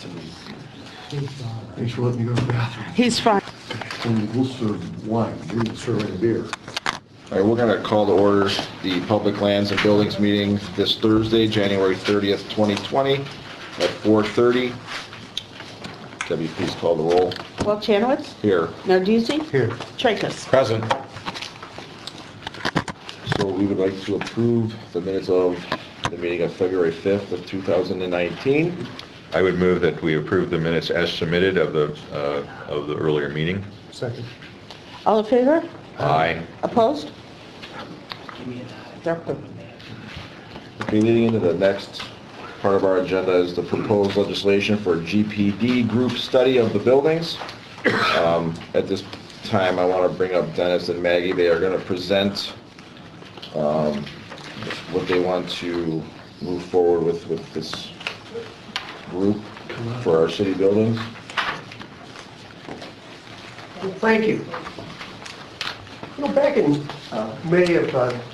Thanks for letting me go to the bathroom. He's fine. And we'll serve wine, we didn't serve any beer. All right, we're going to call to order the Public Lands and Buildings meeting this Thursday, January 30th, 2020 at 4:30. Debbie, please call the roll. Walchanowicz. Here. Narduzzi. Here. Tracus. Present. So we would like to approve the minutes of the meeting of February 5th of 2019. I would move that we approve the minutes as submitted of the earlier meeting. Second. All in favor? Aye. Opposed? They're approved. Okay, leading into the next part of our agenda is the proposed legislation for GPD group study of the buildings. At this time, I want to bring up Dennis and Maggie. They are going to present what they want to move forward with this group for our city buildings. Thank you. You know, back in May of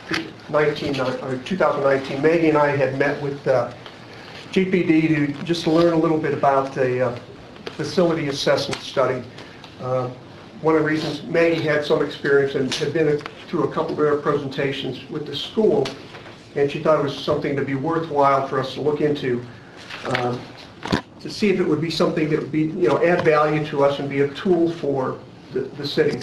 2019, Maggie and I had met with GPD to learn a little bit about the facility assessment study. One of the reasons Maggie had some experience and had been through a couple of their presentations with the school, and she thought it was something to be worthwhile for us to look into, to see if it would be something that would be, add value to us and be a tool for the city.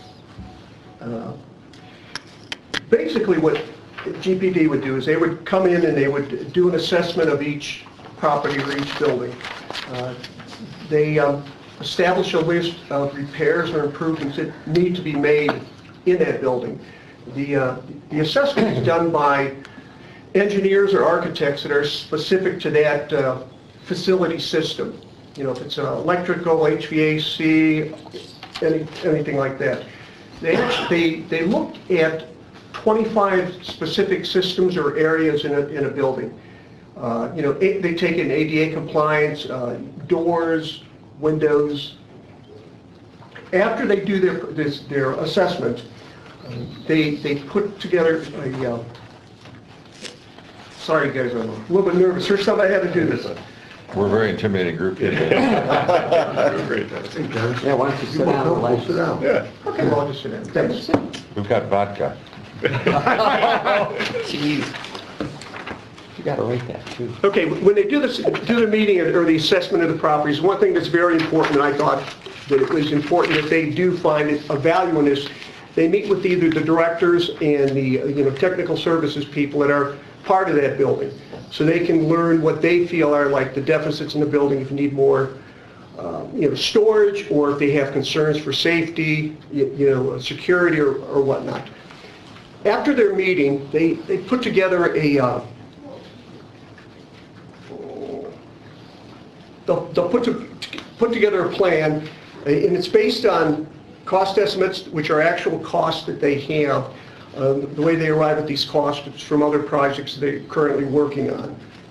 Basically what GPD would do is they would come in and they would do an assessment of each property or each building. They establish a list of repairs or improvements that need to be made in that building. The assessment is done by engineers or architects that are specific to that facility system. If it's electrical, HVAC, anything like that. They look at 25 specific systems or areas in a building. They take in ADA compliance, doors, windows. After they do their assessment, they put together a. Sorry guys, I'm a little bit nervous. First time I had to do this. We're a very intimidating group. Great, Dennis. Yeah, why don't you sit down and We'll sit down. Yeah. Okay, well, I'll just sit down. Thanks. We've got vodka. Jeez. You gotta rate that too. Okay, when they do the meeting or the assessment of the properties, one thing that's very important, and I thought that it was important that they do find a value in this, they meet with either the directors and the technical services people that are part of that building, so they can learn what they feel are like the deficits in the building, if you need more storage, or if they have concerns for safety, security or whatnot. After their meeting, they put together they'll put together a plan, and it's based on cost estimates, which are actual costs that they have. The way they arrive at these costs is from other projects they're currently working on.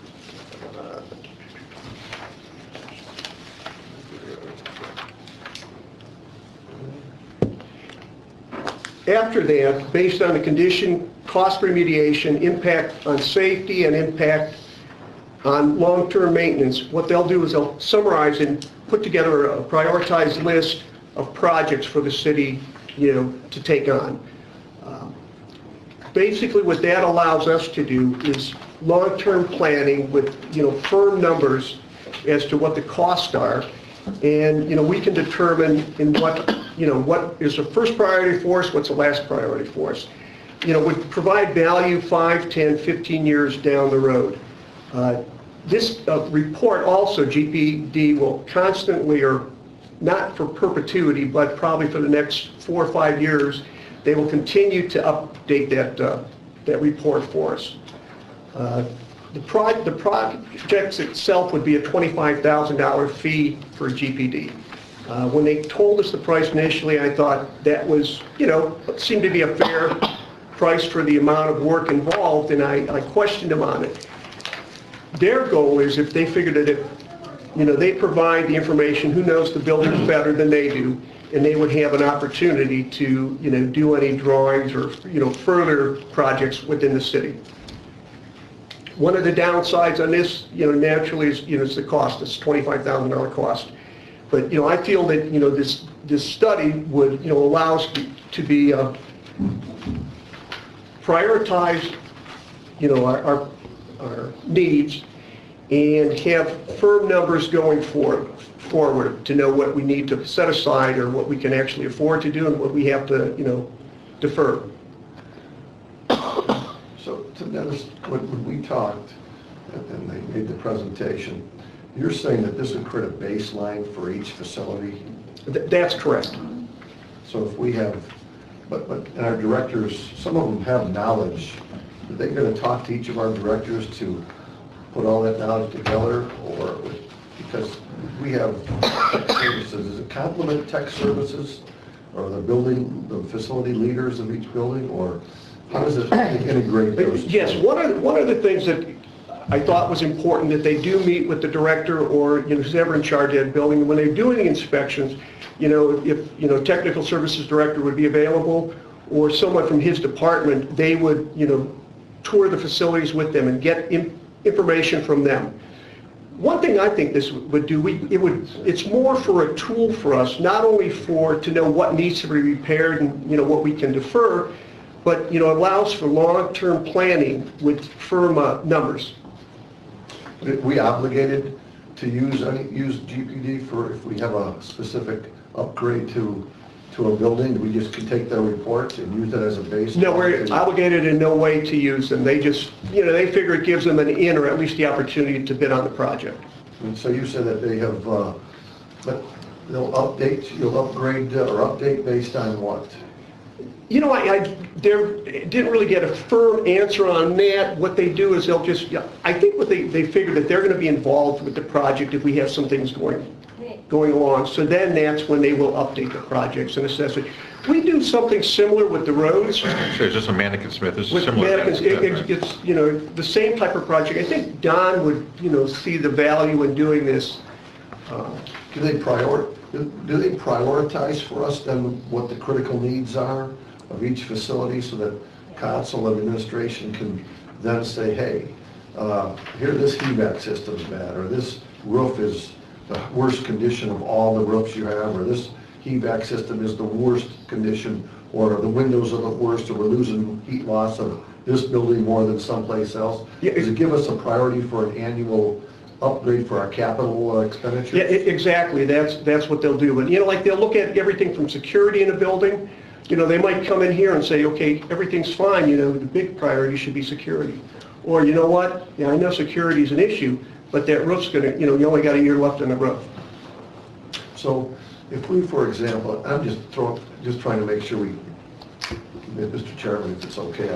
After that, based on the condition, cost remediation, impact on safety, and impact on long-term maintenance, what they'll do is they'll summarize and put together a prioritized list of projects for the city, to take on. Basically, what that allows us to do is long-term planning with, firm numbers as to what the costs are, and, we can determine in what is the first priority for us, what's the last priority for us. Would provide value 5, 10, 15 years down the road. This report also, GPD will constantly, or not for perpetuity, but probably for the next 4 or 5 years, they will continue to update that report for us. The project itself would be a $25,000 fee for GPD. When they told us the price initially, I thought that was, seemed to be a fair price for the amount of work involved, and I questioned them on it. Their goal is, if they figured that they provide the information, who knows the buildings better than they do, and they would have an opportunity to, do any drawings or, further projects within the city. One of the downsides on this, naturally is, is the cost. It's $25,000 cost. But, I feel that, this study would, allow us to be prioritize, our needs and have firm numbers going forward to know what we need to set aside or what we can actually afford to do and what we have to, defer. So, Dennis, when we talked and they made the presentation, you're saying that this would create a baseline for each facility? That's correct. So if we have, but our directors, some of them have knowledge. Are they going to talk to each of our directors to put all that knowledge together? Or, because we have tech services, does it complement tech services? Or the facility leaders of each building? Or how does it integrate those? Yes, one of the things that I thought was important, that they do meet with the director or, who's ever in charge of that building. And when they're doing the inspections, if, technical services director would be available or someone from his department, they would, tour the facilities with them and get information from them. One thing I think this would do, it's more for a tool for us, not only to know what needs to be repaired and, what we can defer, but, allows for long-term planning with firm numbers. Are we obligated to use GPD for if we have a specific upgrade to a building? We just can take their reports and use it as a base? No, we're obligated in no way to use them. They just, they figure it gives them an in or at least the opportunity to bid on the project. And so you said that they have, but you'll upgrade or update based on what? I didn't really get a firm answer on that. What they do is they'll just, I think what they figure that they're going to be involved with the project if we have some things going along. So then that's when they will update the projects and assess it. We do something similar with the roads. So it's just a Manneken Smith, it's With similar. Manneken, it's, the same type of project. I think Don would, see the value in doing this. Do they prioritize for us then what the critical needs are of each facility so that council and administration can then say, hey, here this HVAC system's bad, or this roof is the worst condition of all the roofs you have, or this HVAC system is the worst condition, or the windows are the worst, or we're losing heat loss of this building more than someplace else? Yeah, Does it give us a priority for an annual upgrade for our capital expenditures? Yeah, exactly. That's what they'll do. But, like they'll look at everything from security in a building. They might come in here and say, okay, everything's fine, the big priority should be security. Or, you know what, I know security is an issue, but that roof's going to, you only got a year left on the roof. So if we, for example, I'm just trying to make sure Mr. Chairman, if it's okay,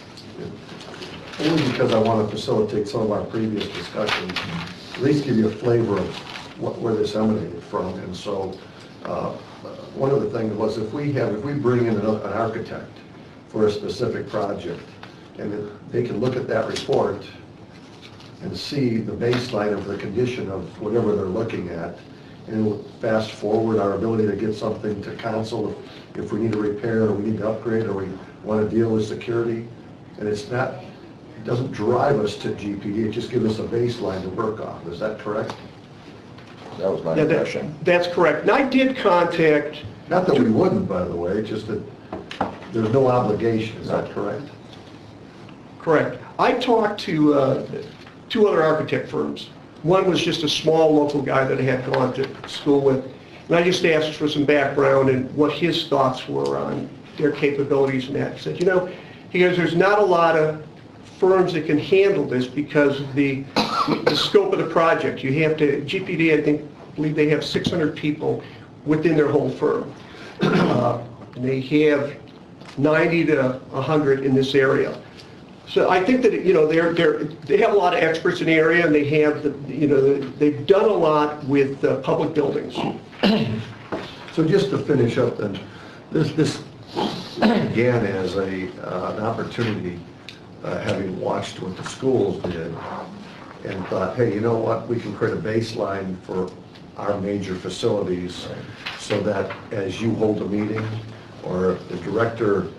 only because I want to facilitate some of our previous discussions, at least give you a flavor of where this emanated from. And so one of the things was if we bring in an architect for a specific project, and they can look at that report and see the baseline of the condition of whatever they're looking at, and it'll fast forward our ability to get something to council if we need a repair or we need to upgrade or we want to deal with security. And it doesn't drive us to GPD, it just gives us a baseline to work off. Is that correct? That was my Yeah, impression. that's correct. And I did contact, Not that we wouldn't, by the way, just that there's no obligation. Is that correct? correct. I talked to two other architect firms. One was just a small local guy that I had gone to school with. And I just asked for some background and what his thoughts were on their capabilities and that. He said, he goes, there's not a lot of firms that can handle this because of the scope of the project. You have to, GPD, I believe they have 600 people within their whole firm. And they have 90 to 100 in this area. So I think that, they have a lot of experts in the area, and they have, they've done a lot with public buildings. So just to finish up then, this began as an opportunity, having watched what the schools did, and thought, hey, you know what, we can create a baseline for our major facilities so that as you hold a meeting or if the director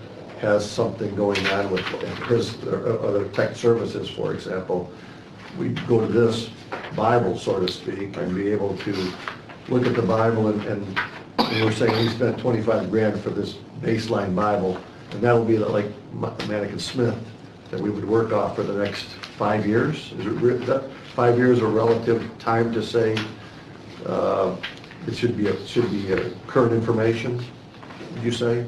has something going on with his, other tech services, for example, we go to this Bible, so to speak, and be able to look at the Bible and we're saying we spent 25 grand for this baseline Bible, and that'll be like Manneken Smith that we would work off for the next 5 years. Is it 5 years a relative time to say it should be a current information? Would you say?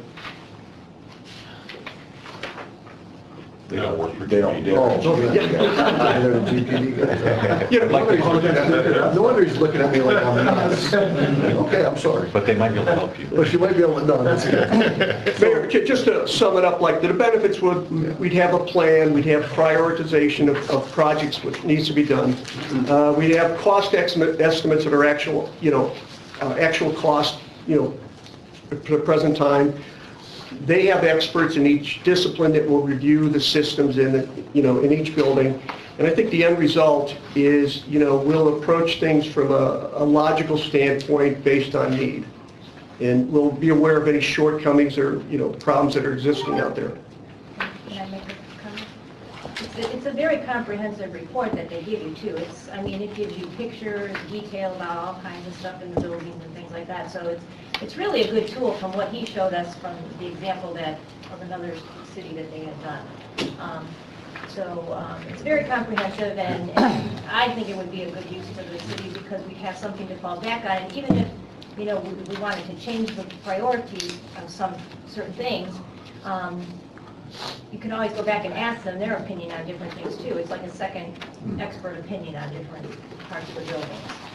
They don't work for They don't. Oh, Yeah. they're the GPD guys. You know, No wonder he's looking at me like I'm nuts. Okay, I'm sorry. But they might be able to help you. Well, she might be able to, no, that's good. Mayor, just to sum it up, like the benefits we'd have a plan, we'd have prioritization of projects which needs to be done. We'd have cost estimates that are actual, actual cost, at the present time. They have experts in each discipline that will review the systems in each building. And I think the end result is, we'll approach things from a logical standpoint based on need. And we'll be aware of any shortcomings or, problems that are existing out there. Can I make a comment? It's a very comprehensive report that they give you too. It gives you pictures, detail about all kinds of stuff in the buildings and things like that. So it's really a good tool from what he showed us from the example of another city that they had done. It's very comprehensive, and I think it would be a good use for the city because we have something to fall back on. And even if, we wanted to change the priority of some certain things, you can always go back and ask them their opinion on different things too. It's like a second expert opinion on different parts of the building.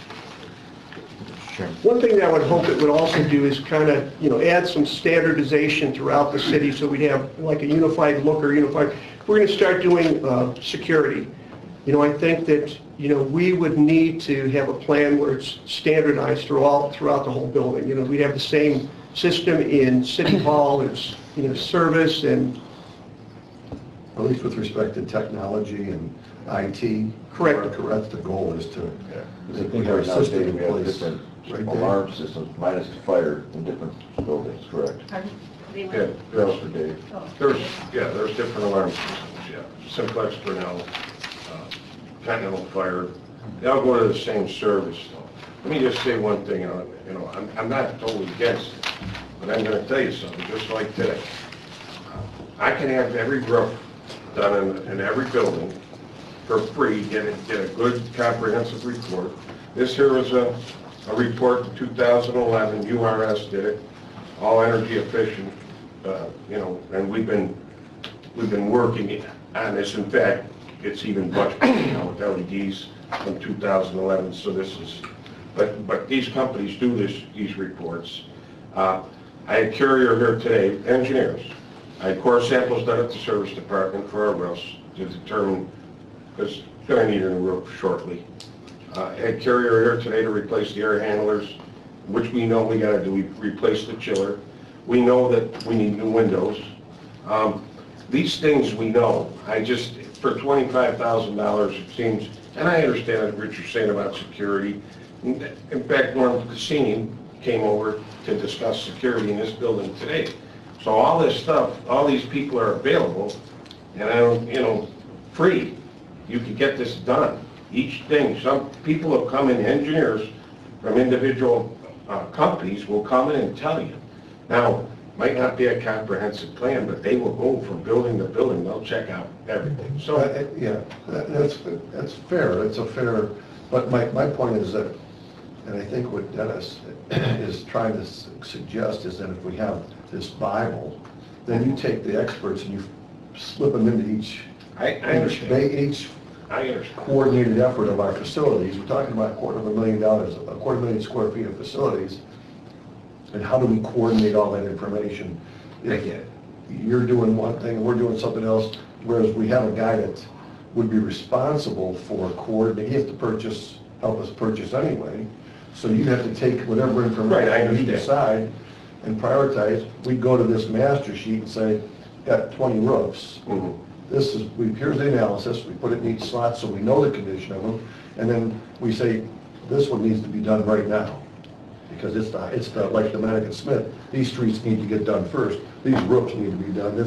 Sure. One thing that I would hope it would also do is kind of, add some standardization throughout the city so we'd have like a unified look or unified. We're going to start doing security. I think that, we would need to have a plan where it's standardized throughout the whole building. We have the same system in City Hall as, service and... At least with respect to technology and IT. Correct. Correct, the goal is to, I we think have a right now, system Dave, in we have place. different right there. alarm systems, minus fire in different buildings, correct? Pardon? They Yeah, were- That was for Dave. oh. there's different alarm systems, yeah. Simplex, Brunel, Continental Fire, they all go to the same service. though. Let me just say one thing, I'm not totally against it, but I'm gonna tell you something, just like today. I can have every roof done in every building for free, get a good comprehensive report. This here is a report in 2011, URS did it, all energy efficient, and we've been working on this. In fact, it's even much better now with LEDs from 2011. So this is, but these companies do these reports. I had Carrier here today, engineers. I had core samples done at the service department for our roofs to determine, because it's going to need a new roof shortly. I had Carrier here today to replace the air handlers, which we know we got to do. We replace the chiller. We know that we need new windows. These things we know. I just, for $25,000, it seems, and I understand what you're saying about security. In fact, Norm Cassini came over to discuss security in this building today. So all this stuff, all these people are available, and I don't, free. You could get this done. Each thing, some people have come in, engineers from individual companies will come in and tell you. Now, might not be a comprehensive plan, but they will go from building to building. They'll check out everything. So, Yeah, that's fair, that's a fair, but my point is that, and I think what Dennis is trying to suggest is that if we have this Bible, then you take the experts and you slip them into each I understand. each I understand. coordinated effort of our facilities. We're talking about $250,000, a 250,000 square feet of facilities. And how do we coordinate all that information? If you're doing one thing and we're doing something else, whereas we have a guy that would be responsible for coordinating, he has to help us purchase anyway. So you have to take whatever Right, I information you understand. decide and prioritize. We go to this master sheet and say, got 20 roofs. Mhm. Here's the analysis, we put it in each slot so we know the condition of them, and then we say, this one needs to be done right now. Because it's the like the Manneken Smith, these streets need to get done first, these roofs need to be done,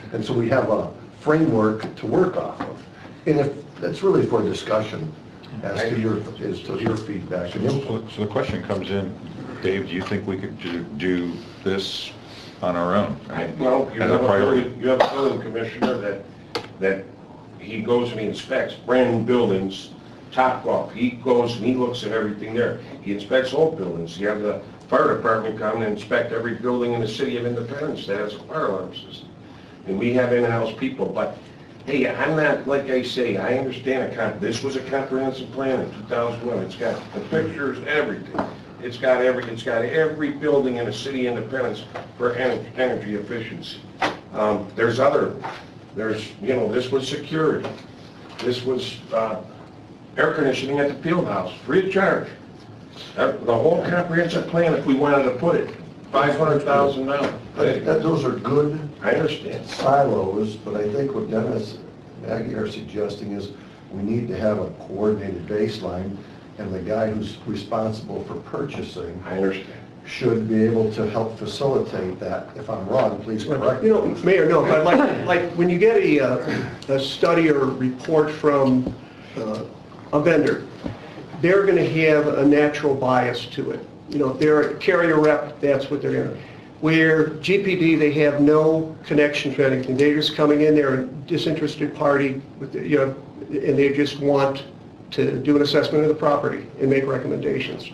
And so we have a framework to work off of. And if, that's really for discussion as to your feedback and input. So the question comes in, Dave, do you think we could do this on our own? I mean, Well, you as have a a priority. building commissioner that he goes and he inspects brand new buildings, top off. He goes and he looks at everything there. He inspects old buildings. You have the fire department come and inspect every building in the city of Independence that has a fire alarm system. And we have in-house people, but hey, I'm not, like I say, I understand this was a comprehensive plan in 2001. It's got the pictures, everything. It's got every building in the city of Independence for energy efficiency. This was security. This was air conditioning at the field house, free of charge. The whole comprehensive plan, if we wanted to put it, $500,000. Those are good I understand. silos, but I think what Dennis and Maggie are suggesting is we need to have a coordinated baseline, and the guy who's responsible for purchasing I understand. should be able to help facilitate that. If I'm wrong, please correct me. You know, Mayor, no, but like when you get a study or report from a vendor, they're going to have a natural bias to it. You know, if they're a carrier rep, that's what they're going to. Where GPD, they have no connection to anything. They're just coming in, they're a disinterested party, with the, and they just want to do an assessment of the property and make recommendations.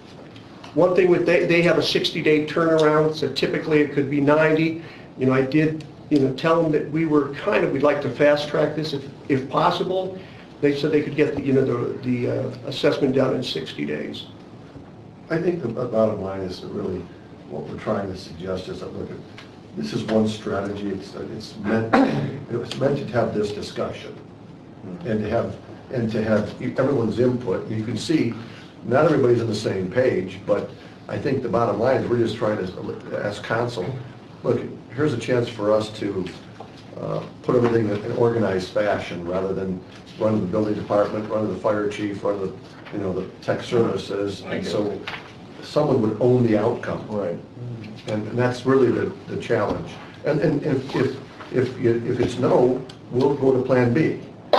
One thing with they have a 60-day turnaround, so typically it could be 90. You know, I did, tell them that we'd like to fast track this if possible. They said they could get the assessment done in 60 days. I think the bottom line is that really what we're trying to suggest is that, look, this is one strategy. It's meant to have this discussion and to have everyone's input. You can see not everybody's on the same page, but I think the bottom line is we're just trying to ask council, look, here's a chance for us to put everything in an organized fashion rather than run the building department, run the fire chief, run the tech services, and so someone would own the outcome. Right. And that's really the challenge. And if it's no, we'll go to Plan B.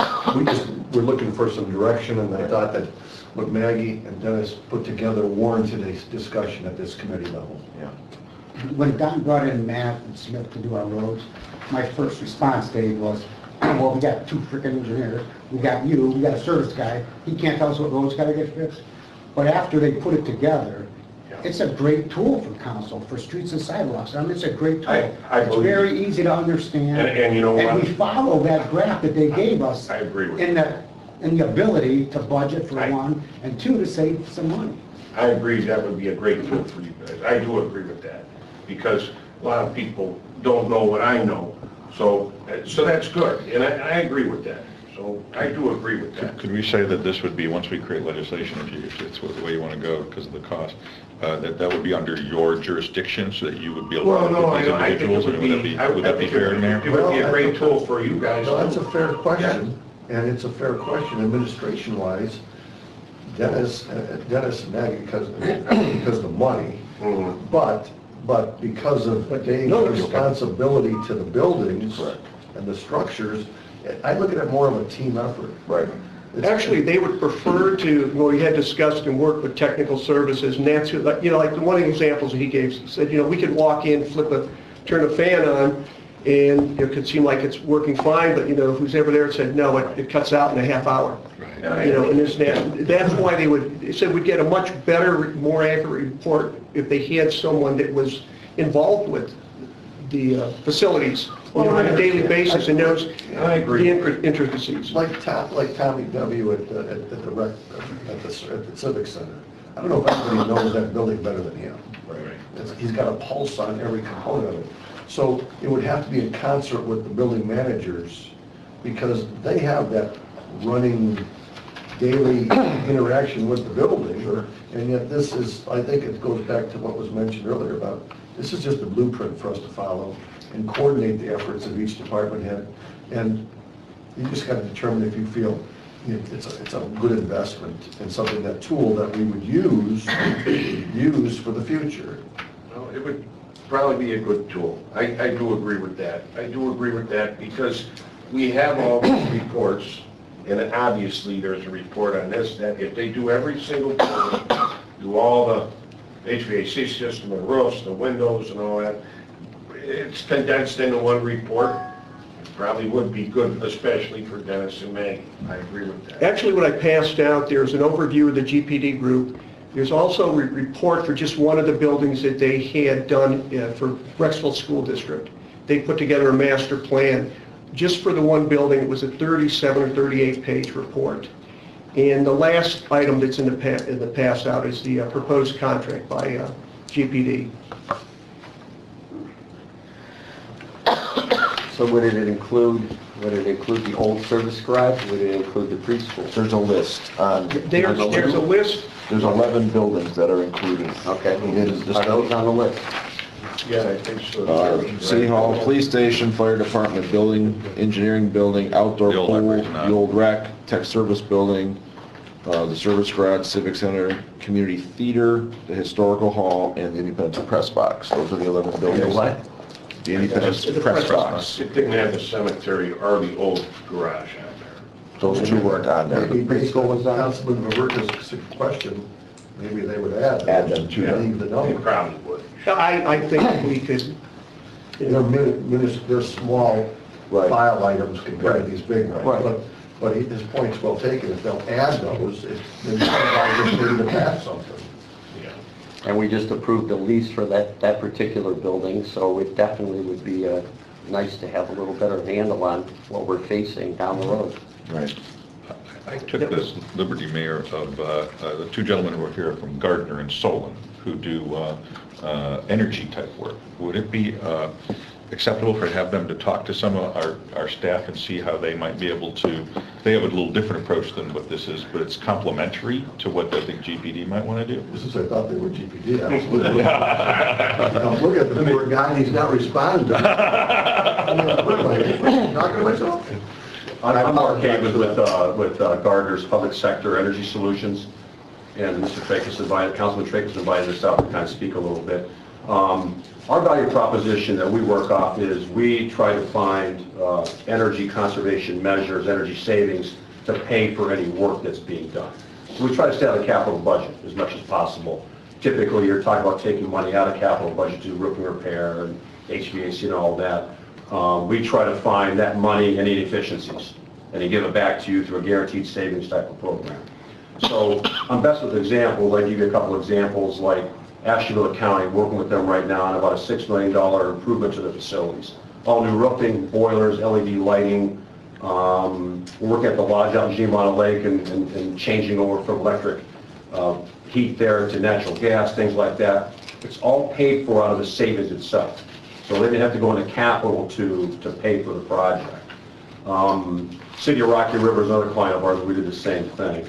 We're looking for some direction, and I thought that what Maggie and Dennis put together warranted a discussion at this committee level. Yeah. When Don brought in Matt and Smith to do our roads, my first response, Dave, was, well, we got two freaking engineers, we got you, we got a service guy, he can't tell us what roads gotta get fixed. But after they put it together, it's a great tool for council, for streets and sidewalks. I mean, it's a great tool. I It's believe very easy to understand. And you know what? And we follow that graph that they gave us. I agree with in you. In the ability to budget for one, and two, to save some money. I agree that would be a great tool for you guys. I do agree with that, because a lot of people don't know what I know. So that's good, and I agree with that. So I do agree with that. Could we say that this would be, once we create legislation, if it's the way you want to go because of the cost, that would be under your jurisdiction so that you would be able Well, to no, put these I think it individuals? would be, Would that be fair, Mayor? it would be a great tool for you guys. No, that's a too. fair question, and it's a fair question administration-wise. Dennis and Maggie, because of the money, Mhm. but because of Dave's responsibility to the buildings and the structures, I look at it more of a team effort. Right. Actually, they would prefer to, we had discussed and worked with technical services, and that's who, like the one of the examples that he gave, he said, we could walk in, turn a fan on, and it could seem like it's working fine, but, who's ever there said, no, it cuts out in a half hour. And that's why they said we'd get a much better, more accurate report if they had someone that was involved with the facilities on a daily basis and knows I agree. the intricacies. Like Tommy W. at the Civic Center. I don't know if anybody knows that building better than him. He's got a pulse on every component of it. So it would have to be in concert with the building managers, because they have that running daily interaction with the building. And yet this is, I think it goes back to what was mentioned earlier about, this is just a blueprint for us to follow and coordinate the efforts of each department head. And you just got to determine if you feel it's a good investment and something, that tool that we would use for the future. Well, probably be a good tool. I do agree with that. I do agree with that because we have all these reports, and obviously there's a report on this, that if they do every single building, do all the HVAC system, the roofs, the windows and all that, it's condensed into one report. It probably would be good, especially for Dennis and Maggie. I agree with that. Actually, what I passed out, there's an overview of the GPD group. There's also a report for just one of the buildings that they had done for Rexville School District. They put together a master plan. Just for the one building, it was a 37 or 38-page report. And the last item that's in the pass out is the proposed contract by GPD. So would it include the old service garage? Would it include the preschool? There's a list on. There's a list. There's 11 buildings that are included. Okay. It is just- Are those on the list? Yeah, I think so. City Hall, Police Station, Fire Department Building, Engineering Building, Outdoor The old Pool, library's not. the old rec, Tech Service Building, the Service Garage, Civic Center, Community Theater, the Historical Hall, and the Independence Press Box. Those are the 11 buildings. what? The Independence The Press press Box. It didn't have the cemetery or the old garage out there. Those two weren't on there. Maybe based preschool on was on? Councilman Maverka's question, maybe they would add. Add them to that. Leave the They number. probably would. I think we could, They're small Right. file items compared to these big ones. Right. But his point's well taken. If they'll add those, maybe somebody just maybe to pass something. Yeah. And we just approved a lease for that particular building, so it definitely would be nice to have a little better handle on what we're facing down the road. Right. I took this liberty, Mayor, of the two gentlemen who are here from Gardner and Solon, who do energy type work. Would it be acceptable for have them to talk to some of our staff and see how they might be able to, they have a little different approach than what this is, but it's complementary to what I think GPD might want to do? This is, I thought they were GPD, absolutely. Look at the poor guy, and he's not responding to me. Talking to myself? I'm Mark Havens with Gardner's Public Sector Energy Solutions, and Mr. Tracus invited, Councilman Tracus invited us out to kind of speak a little bit. Our value proposition that we work off is we try to find energy conservation measures, energy savings to pay for any work that's being done. So we try to stay out of the capital budget as much as possible. Typically, you're talking about taking money out of capital budget to do roofing repair and HVAC and all that. We try to find that money and inefficiencies and to give it back to you through a guaranteed savings type of program. So I'm best with examples. I give you a couple examples like Asheville County, working with them right now on about a $6 million improvement to the facilities. All new roofing, boilers, LED lighting. We're working at the lodge out in Gimana Lake and changing over from electric heat there to natural gas, things like that. It's all paid for out of the savings itself. So they didn't have to go into capital to pay for the project. City of Rocky River is another client of ours. We did the same thing.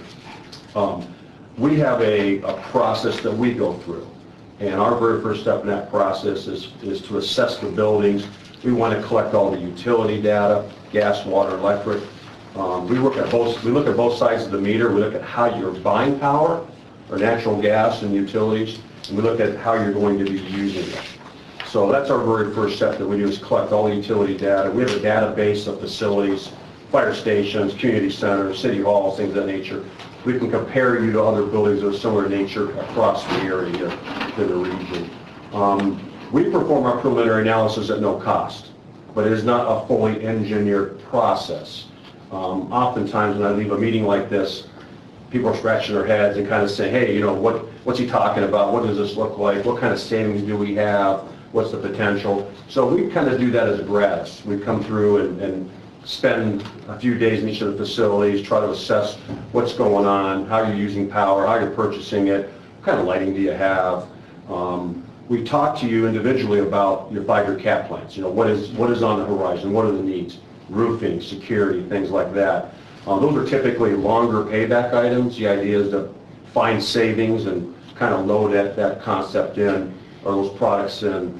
We have a process that we go through. And our very first step in that process is to assess the buildings. We want to collect all the utility data, gas, water, electric. We look at both sides of the meter. We look at how you're buying power, or natural gas and utilities, and we look at how you're going to be using it. So that's our very first step that we do is collect all the utility data. We have a database of facilities, fire stations, community centers, city halls, things of that nature. We can compare you to other buildings of similar nature across the area, to the region. We perform our preliminary analysis at no cost, but it is not a fully engineered process. Oftentimes when I leave a meeting like this, people are scratching their heads and kind of say, hey, you know, what's he talking about? What does this look like? What kind of savings do we have? What's the potential? So we kind of do that as a gratis. We come through and spend a few days in each of the facilities, try to assess what's going on, how you're using power, how you're purchasing it, what kind of lighting do you have. We talk to you individually about your 5-year cap plans. You know, what is on the horizon? What are the needs? Roofing, security, things like that. Those are typically longer payback items. The idea is to find savings and kind of load that concept in, or those products in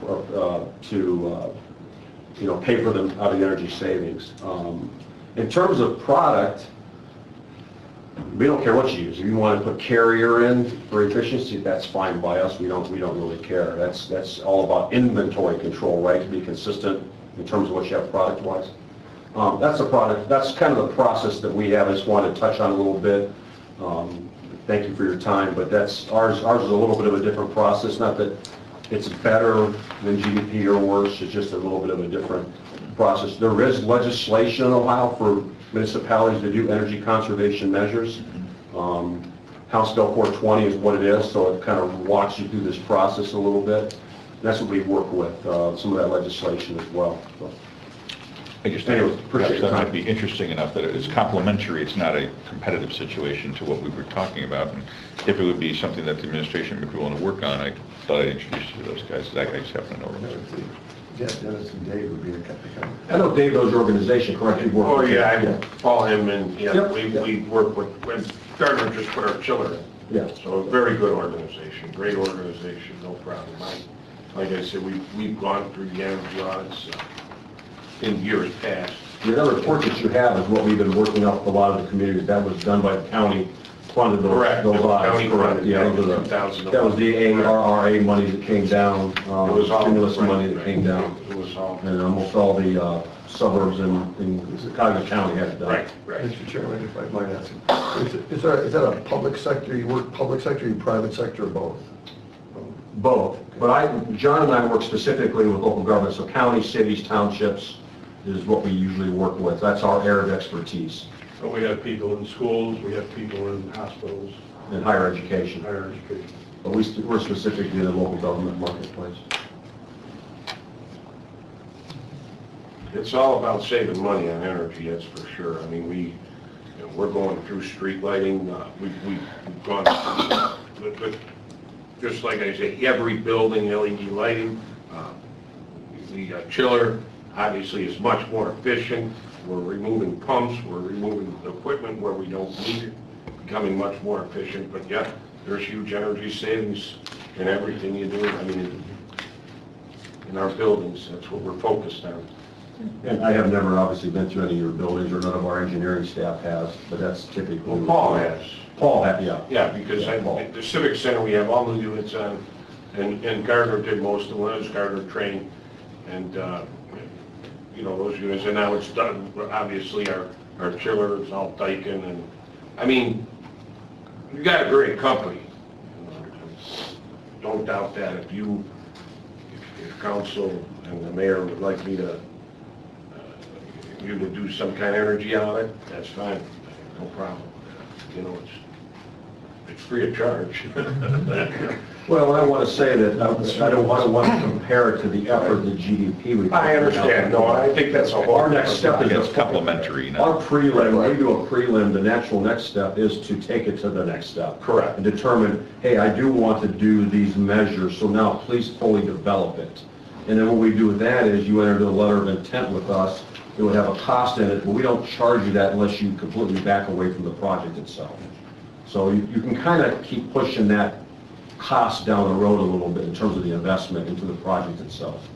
to you know, pay for them out of the energy savings. In terms of product, We don't care what you use. If you want to put Carrier in for efficiency, that's fine by us. We don't really care. That's all about inventory control, right? To be consistent in terms of what you have product-wise. That's the product. That's kind of the process that we have. I just wanted to touch on a little bit. Thank you for your time, but that's ours. Ours is a little bit of a different process. Not that it's better than GDP or worse. It's just a little bit of a different process. There is legislation in Ohio for municipalities to do energy conservation measures. House Bill 420 is what it is, so it kind of walks you through this process a little bit. That's what we work with, some of that legislation as well. So. I just Anyways, think appreciate perhaps your that time. might be interesting enough that it's complementary, it's not a competitive situation to what we were talking about. And if it would be something that the administration would be willing to work on, I thought I'd introduce you to those guys. I just happen to know them. Yeah, Dennis and Dave would be the kind of. I know Dave knows your organization, correct? You work Oh, with yeah, him. I follow him, and, yeah, Yep. we work with, when Gardner just put our chiller in. Yeah. So a very good organization, great organization, no problem. Like I said, we've gone through the energy audits in years past. The other report that you have is what we've been working up with a lot of the communities. That was done by the county, funded those Correct. those It was audits. county Correct. funded Yeah, back those in are the- 2001. that was the ARRA money that came down, It was all stimulus right, money that right. came down. It was all, And almost all the suburbs in Cuyahoga County had it done. right, right. Mr. Chairman, if I might ask, is that a public sector, you work public sector, you private sector, or both? Both, but John and I work specifically with local governments, so counties, cities, townships is what we usually work with. That's our area of expertise So we have people in schools, we have people in hospitals, in higher education. higher education. But we're specifically in the local government marketplace. It's all about saving money on energy, that's for sure. I mean, we're going through street lighting, we've gone, but just like I say, every building LED lighting, the chiller obviously is much more efficient. We're removing pumps, we're removing equipment where we don't need it, becoming much more efficient. But yeah, there's huge energy savings in everything you do. I mean, in our buildings, that's what we're focused on. And I have never obviously been through any of your buildings, or none of our engineering staff has, but that's typically. Well, Paul has. Paul had, yeah. Yeah, because Paul. the Civic Center, we have all the units on, and Gardner did most of it, Gardner trained, and, you know, those units, and now it's done, obviously, our chiller is all Daikin, and, I mean, you got a great company. Don't doubt that. If council and the mayor would like me to, you to do some kind of energy audit, that's fine, no problem. You know, it's free of charge. Well, I want to say that I don't want to compare it to the effort that GDP would. I understand, no, I think that's a whole. Our next step is. It's complementary, you know. Our prelim, when we do a prelim, the natural next step is to take it to the next step. Correct. And determine, hey, I do want to do these measures, so now please fully develop it. And then what we do with that is you enter the letter of intent with us. It would have a cost in it, but we don't charge you that unless you completely back away from the project itself. So you can kind of keep pushing that cost down the road a little bit in terms of the investment into the project itself.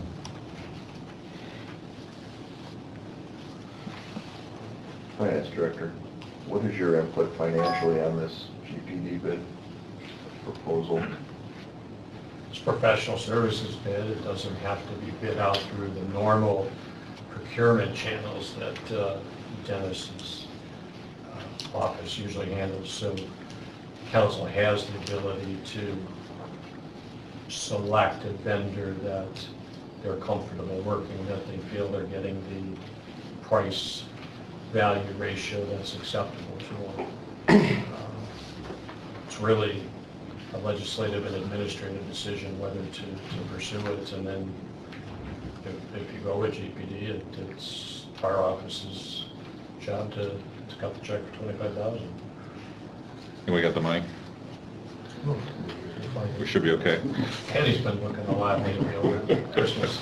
Finance Director, what is your input financially on this GPD bid proposal? It's professional services bid, it doesn't have to be bid out through the normal procurement channels that Dennis's office usually handles. So council has the ability to select a vendor that they're comfortable working with, they feel they're getting the price value ratio that's acceptable to them. It's really a legislative and administrative decision whether to pursue it, and then if you go with GPD, it's our office's job to cut the check for $25,000. And we got the money? We should be okay. Kenny's been looking a lot lately over Christmas.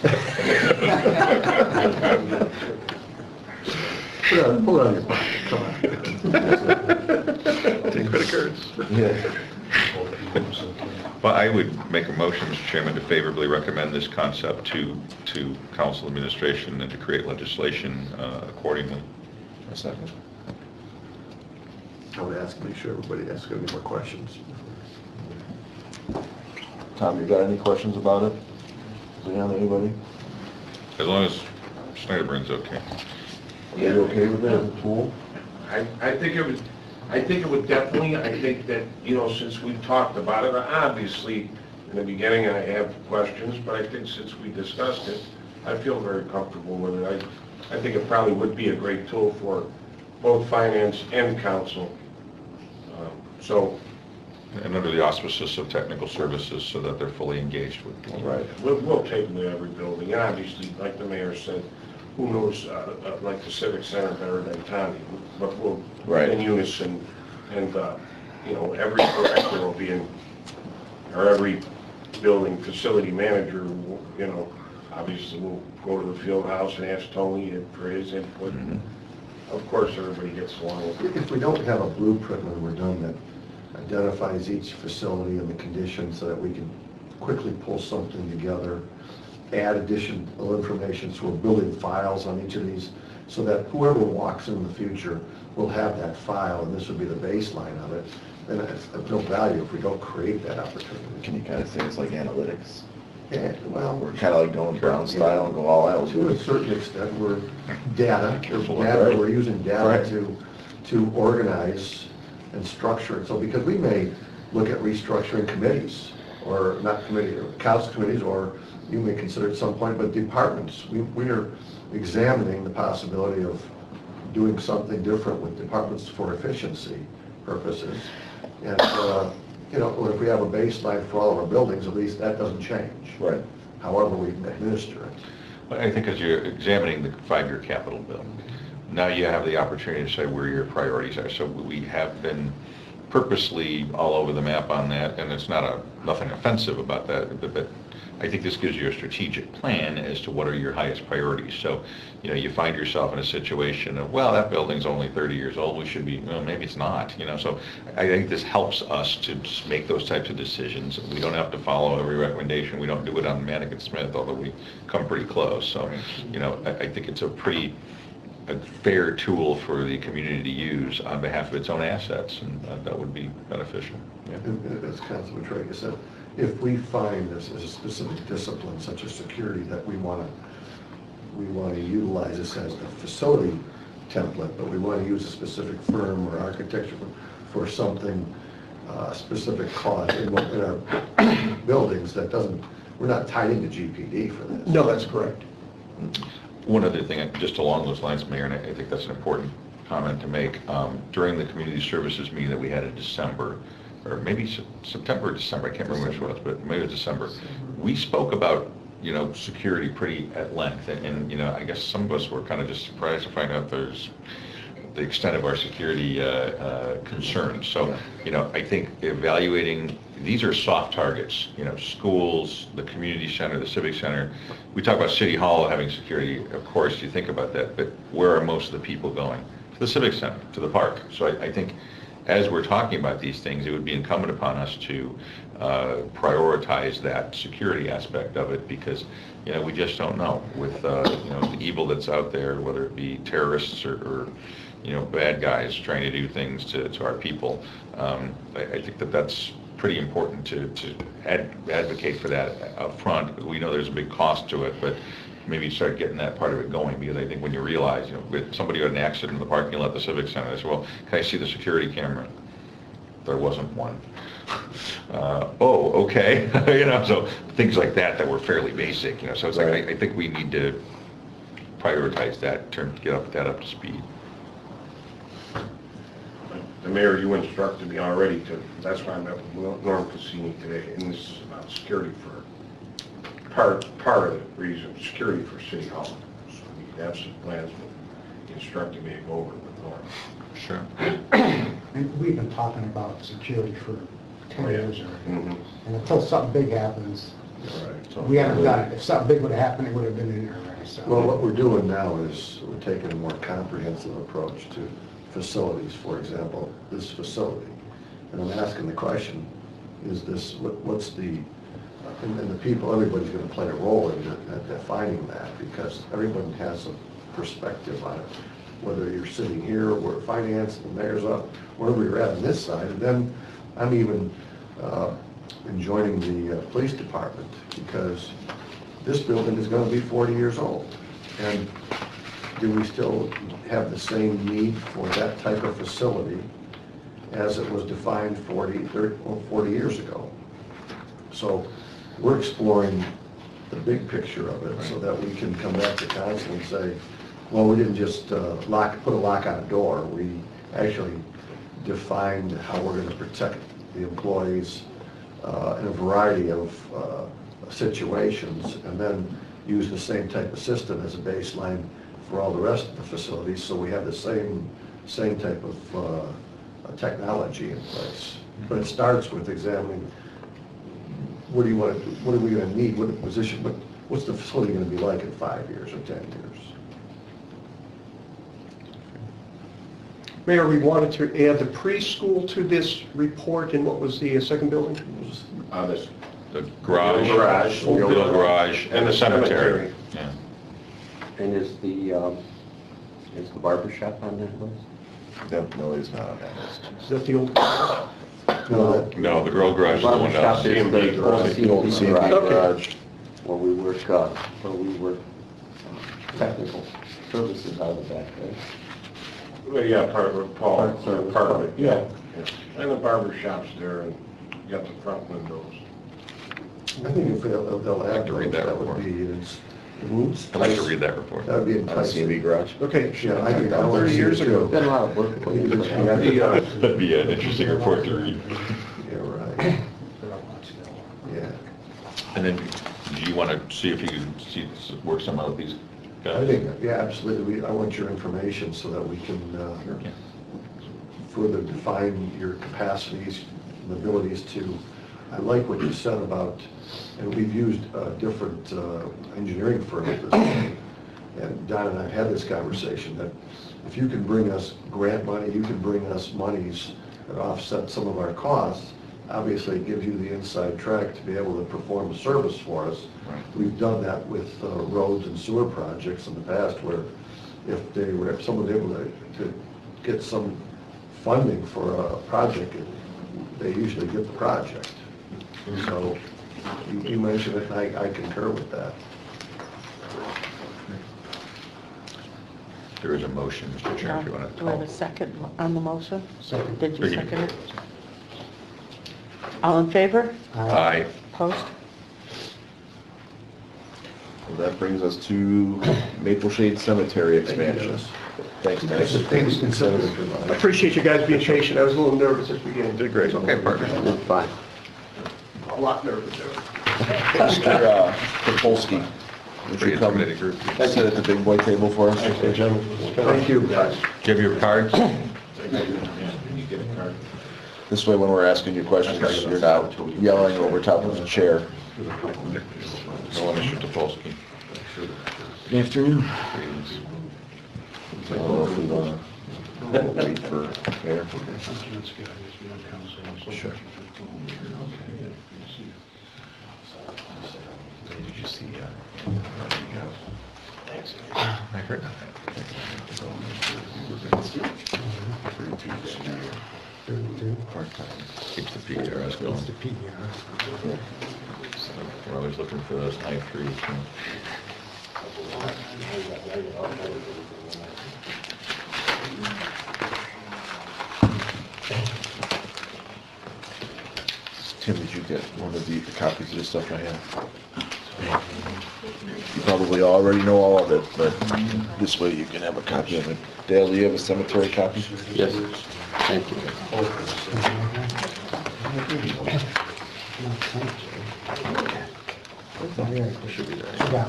Pull it out of your pocket, come on. Take credit cards. Yeah. Well, I would make a motion, Mr. Chairman, to favorably recommend this concept to council administration and to create legislation accordingly. A second. I would ask, make sure everybody asks any more questions. Tom, you got any questions about it? Leon, anybody? As long as Schneiderbrand's okay. Are you okay with it as a tool? I think it would definitely, I think that, you know, since we've talked about it, obviously, in the beginning, I have questions, but I think since we discussed it, I feel very comfortable with it. I think it probably would be a great tool for both finance and council. So, And under the auspices of technical services so that they're fully engaged with. Right. we'll take them to every building. And obviously, like the mayor said, who knows, like the Civic Center better than Tommy, but we'll, Right. in unison, and, you know, every director will be in, or every building facility manager, you know, obviously will go to the field house and ask Tony for his input. Of course, everybody gets along with it. If we don't have a blueprint when we're done that identifies each facility and the conditions so that we can quickly pull something together, add additional information, so we're building files on each of these, so that whoever walks in the future will have that file, and this would be the baseline of it, then it's of no value if we don't create that opportunity. Can you kind of say it's like analytics? Yeah, well, We're kind of like going Brown style and go all out. to a certain extent, we're data, Right. we're using data Right. to organize and structure it. So because we may look at restructuring committees, or not committee, or council committees, or you may consider at some point, but departments. We are examining the possibility of doing something different with departments for efficiency purposes. And, you know, if we have a baseline for all of our buildings, at least that doesn't change. Right. However we administer it. But I think as you're examining the five-year capital bill, now you have the opportunity to say where your priorities are. So we have been purposely all over the map on that, and it's nothing offensive about that, but I think this gives you a strategic plan as to what are your highest priorities. So, you know, you find yourself in a situation of, well, that building's only 30 years old, we should be, well, maybe it's not, you know. So I think this helps us to make those types of decisions. We don't have to follow every recommendation. We don't do it on Madigan Smith, although we come pretty close. So, you know, I think it's a fair tool for the community to use on behalf of its own assets, and that would be beneficial. Yeah. And as Councilman Tracus said, if we find this as a specific discipline, such as security, that we want to utilize this as the facility template, but we want to use a specific firm or architecture for something, specific cause in our buildings that doesn't, we're not tied into GPD for this. No, that's correct. One other thing, just along those lines, Mayor, and I think that's an important comment to make, during the community services meeting that we had in December, or maybe September or December, I can't remember which it was, but maybe it was December, we spoke about, you know, security pretty at length, and you know, I guess some of us were kind of just surprised to find out there's the extent of our security concerns. So, you know, I think evaluating, these are soft targets, you know, schools, the community center, the civic center. We talk about City Hall having security, of course, you think about that, but where are most of the people going? To the civic center, to the park. So I think as we're talking about these things, it would be incumbent upon us to prioritize that security aspect of it, because, you know, we just don't know with, you know, the evil that's out there, whether it be terrorists or you know, bad guys trying to do things to our people. I think that's pretty important to advocate for that up front. We know there's a big cost to it, but maybe start getting that part of it going, because I think when you realize, you know, with somebody had an accident in the parking lot at the Civic Center, they said, well, can I see the security camera? There wasn't one. Oh, okay. You know, so things like that were fairly basic, you know, so it's like, I think we need to prioritize that, get that up to speed. The mayor, you instructed me already that's why I met with Norm Cassini today, and this is about security for, part of the reason, security for City Hall. So we could have some plans, but he instructed me to go over it with Norm. Sure. And we've been talking about security for 10 years already. And until something big happens, we haven't done it. If something big would have happened, it would have been in there already. So. Well, what we're doing now is we're taking a more comprehensive approach to facilities, for example, this facility. And I'm asking the question, is this, what's the, and the people, everybody's going to play a role in defining that, because everyone has a perspective on it. whether you're sitting here, or finance, and the mayor's up, wherever you're at on this side. And then I'm even joining the police department, because this building is going to be 40 years old. And do we still have the same need for that type of facility as it was defined 40 years ago? So we're exploring the big picture of it so that we can come back to council and say, well, we didn't just put a lock on a door. We actually defined how we're going to protect the employees in a variety of situations, and then use the same type of system as a baseline for all the rest of the facilities, so we have the same type of technology in place. But it starts with examining, what do you want to do? What are we going to need? What position? What's the facility going to be like in 5 years or 10 years? Mayor, we wanted to add the preschool to this report, and what was the second building? This, The garage. The garage. The garage and the cemetery. Yeah. And is the barber shop on that list? No, he's not on that list. Is that the old? No, the girl garage is the one Barber shop down. is the old CMP CMP garage, garage. where we work technical services out of the back, right? Well, yeah, part of Paul, Part service. part of it, yeah. Yeah. And the barber shop's there, and you got the front windows. I think if they'll I'd like add to read those, that that would report. be, I'd like to read that report. that would be On the enticing. CMP garage. Okay, Yeah, I think that was 30 years ago. Been a lot of work. put into it. That'd be an interesting report to read. Yeah, right. Yeah. And then, do you want to see if you can work some out of these guys? I think, yeah, absolutely. I want your information so that we can further define your capacities and abilities to, I like what you said about, and we've used different engineering firms at this point, and Don and I have had this conversation, that if you can bring us grant money, you can bring us monies that offset some of our costs, obviously it gives you the inside track to be able to perform a service for us. Right. We've done that with roads and sewer projects in the past, where if someone was able to get some funding for a project, they usually get the project. So you mentioned it, and I concur with that. There is a motion, Mr. Chair, if you want to Do we have call. a second on the motion? Second. Did you Or you- second it? All in favor? Aye. Opposed? Well, that brings us to Maple Shade Cemetery expansion. Thanks, That's Dennis. the thing to consider. I appreciate you guys being patient. I was a little nervous at the beginning. Did great. Okay, partner. That's fine. A lot nervous. Mr. Popolski, would Pretty you come intimidating group. sit at the big boy table for us? Thank you. Do you have your cards? This way, when we're asking you questions, you're not yelling over top of the chair. Hello, Mr. Topolsky. Good afternoon. I don't know if we want to wait for mayor. Sure. Did you see, thanks. I heard that. Part-time. Keeps the PRS going. We're always looking for those high threes. Tim, did you get one of the copies of the stuff I have? You probably already know all of it, but this way you can have a copy of it. Dale, do you have a cemetery copy? Yes, thank you. Should be there. Yeah.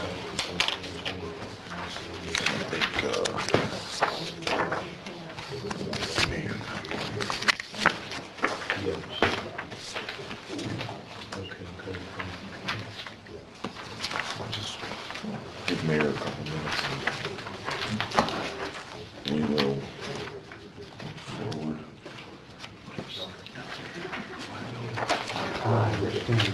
Give Mayor a couple minutes. We will forward.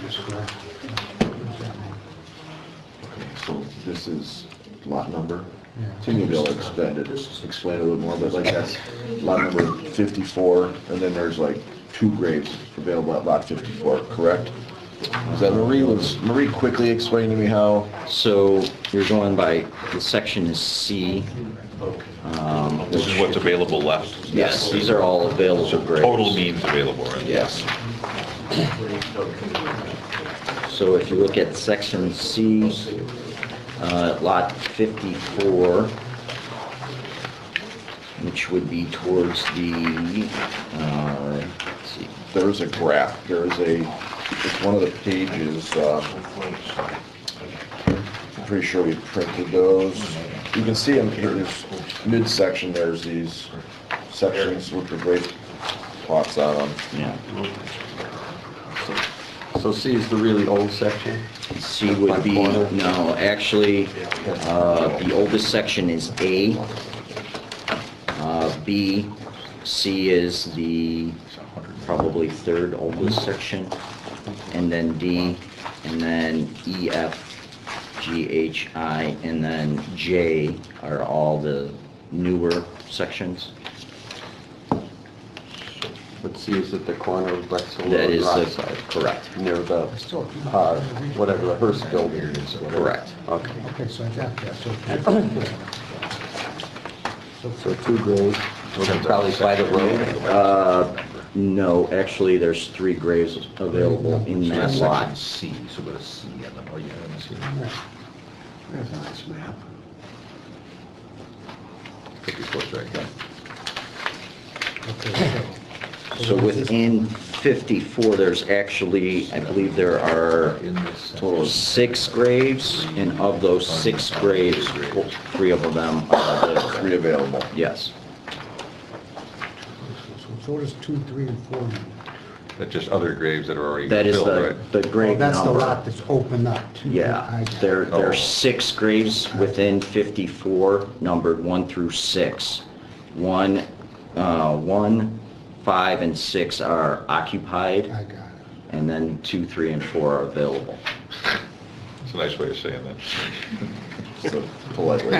Okay, so this is lot number. Tim will be able to explain a little more, but like that's lot number 54, and then there's like 2 graves available at lot 54, correct? Is that Marie quickly explain to me how? So you're going by, the section is C. This is what's available left. Yes, these are all available So graves. total means available, right? Yes. So if you look at section C, lot 54, which would be towards the, let's see. There's a graph, it's one of the pages, I'm pretty sure we printed those. You can see them here, there's midsection, there's these sections with the great plots on them. Yeah. So C is the really old section? C would be, no, actually, the oldest section is A. B, C is the probably third oldest section, and then D, and then E, F, G, H, I, and then J are all the newer sections. But C is at the corner of Drexel That Road, is Rockside. correct. Near the, whatever, the Hearst building is. whatever. Correct. Okay. Okay, so I got that, So 2 graves, probably by the road. No, actually, there's 3 graves available in that lot. C, so go to C, and then, oh, yeah, let me see. That's a nice map. 54's right here. Okay, So within 54, there's actually, I believe there are total of 6 graves, and of those 6 graves, 3 of them are available. 3 available. Yes. so what is 2, 3, and 4 mean? That's just other graves that are already That is filled, the right? the grave That's the number. lot that's opened up. Yeah, There. there are 6 graves within 54, numbered 1 through 6. 1, 5, and 6 are occupied, I got it. and then 2, 3, and 4 are available. It's a nice way of saying that. So politely.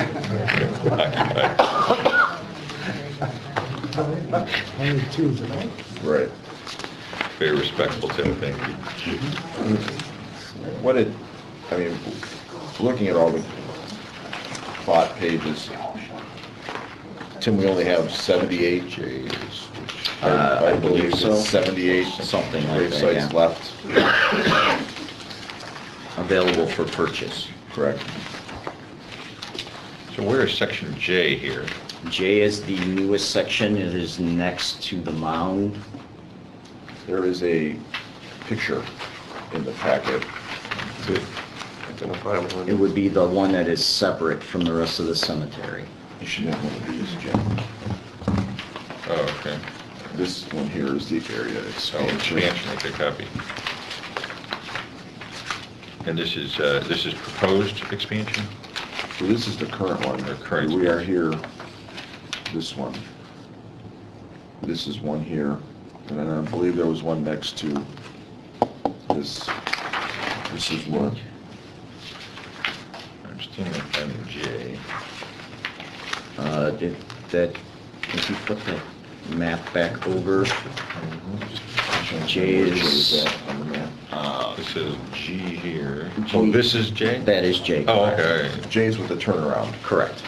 Only 2, right? Right. Very respectful, Tim, thank you. Looking at all the plot pages, Tim, we only have 78 J's. I believe so. 78 Something like grave that, sites yeah. left, Available for purchase. correct? So where is section J here? J is the newest section. It is next to the mound. There is a picture in the packet. It would be the one that is separate from the rest of the cemetery. You should have one of these, Jim. Oh, okay. This one here is the area Oh, expansion. expansion, okay, copy. And this is proposed expansion? So this is the current one. Or current We are here, this one. This is one here, and then I believe there was one next to this. This is one. I'm still not finding J. If you flip that map back over, J is, On the map. This is G here. G. Oh, this is J? that is J. Oh, okay. J's with the turnaround. Correct.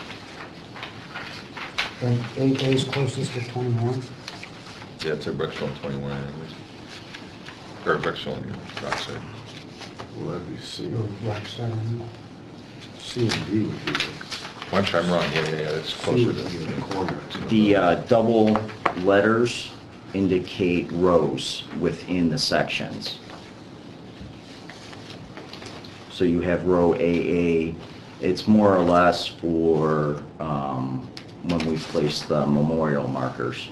And A is closest to 21? Yeah, it's a Brexville 21 anyways. Or Brexville and Rockside. Let me see. Rock side. C and D would be the I'm sorry, I'm wrong, yeah, it's closer to. corner. The double letters indicate rows within the sections. So you have row AA. It's more or less for when we place the memorial markers.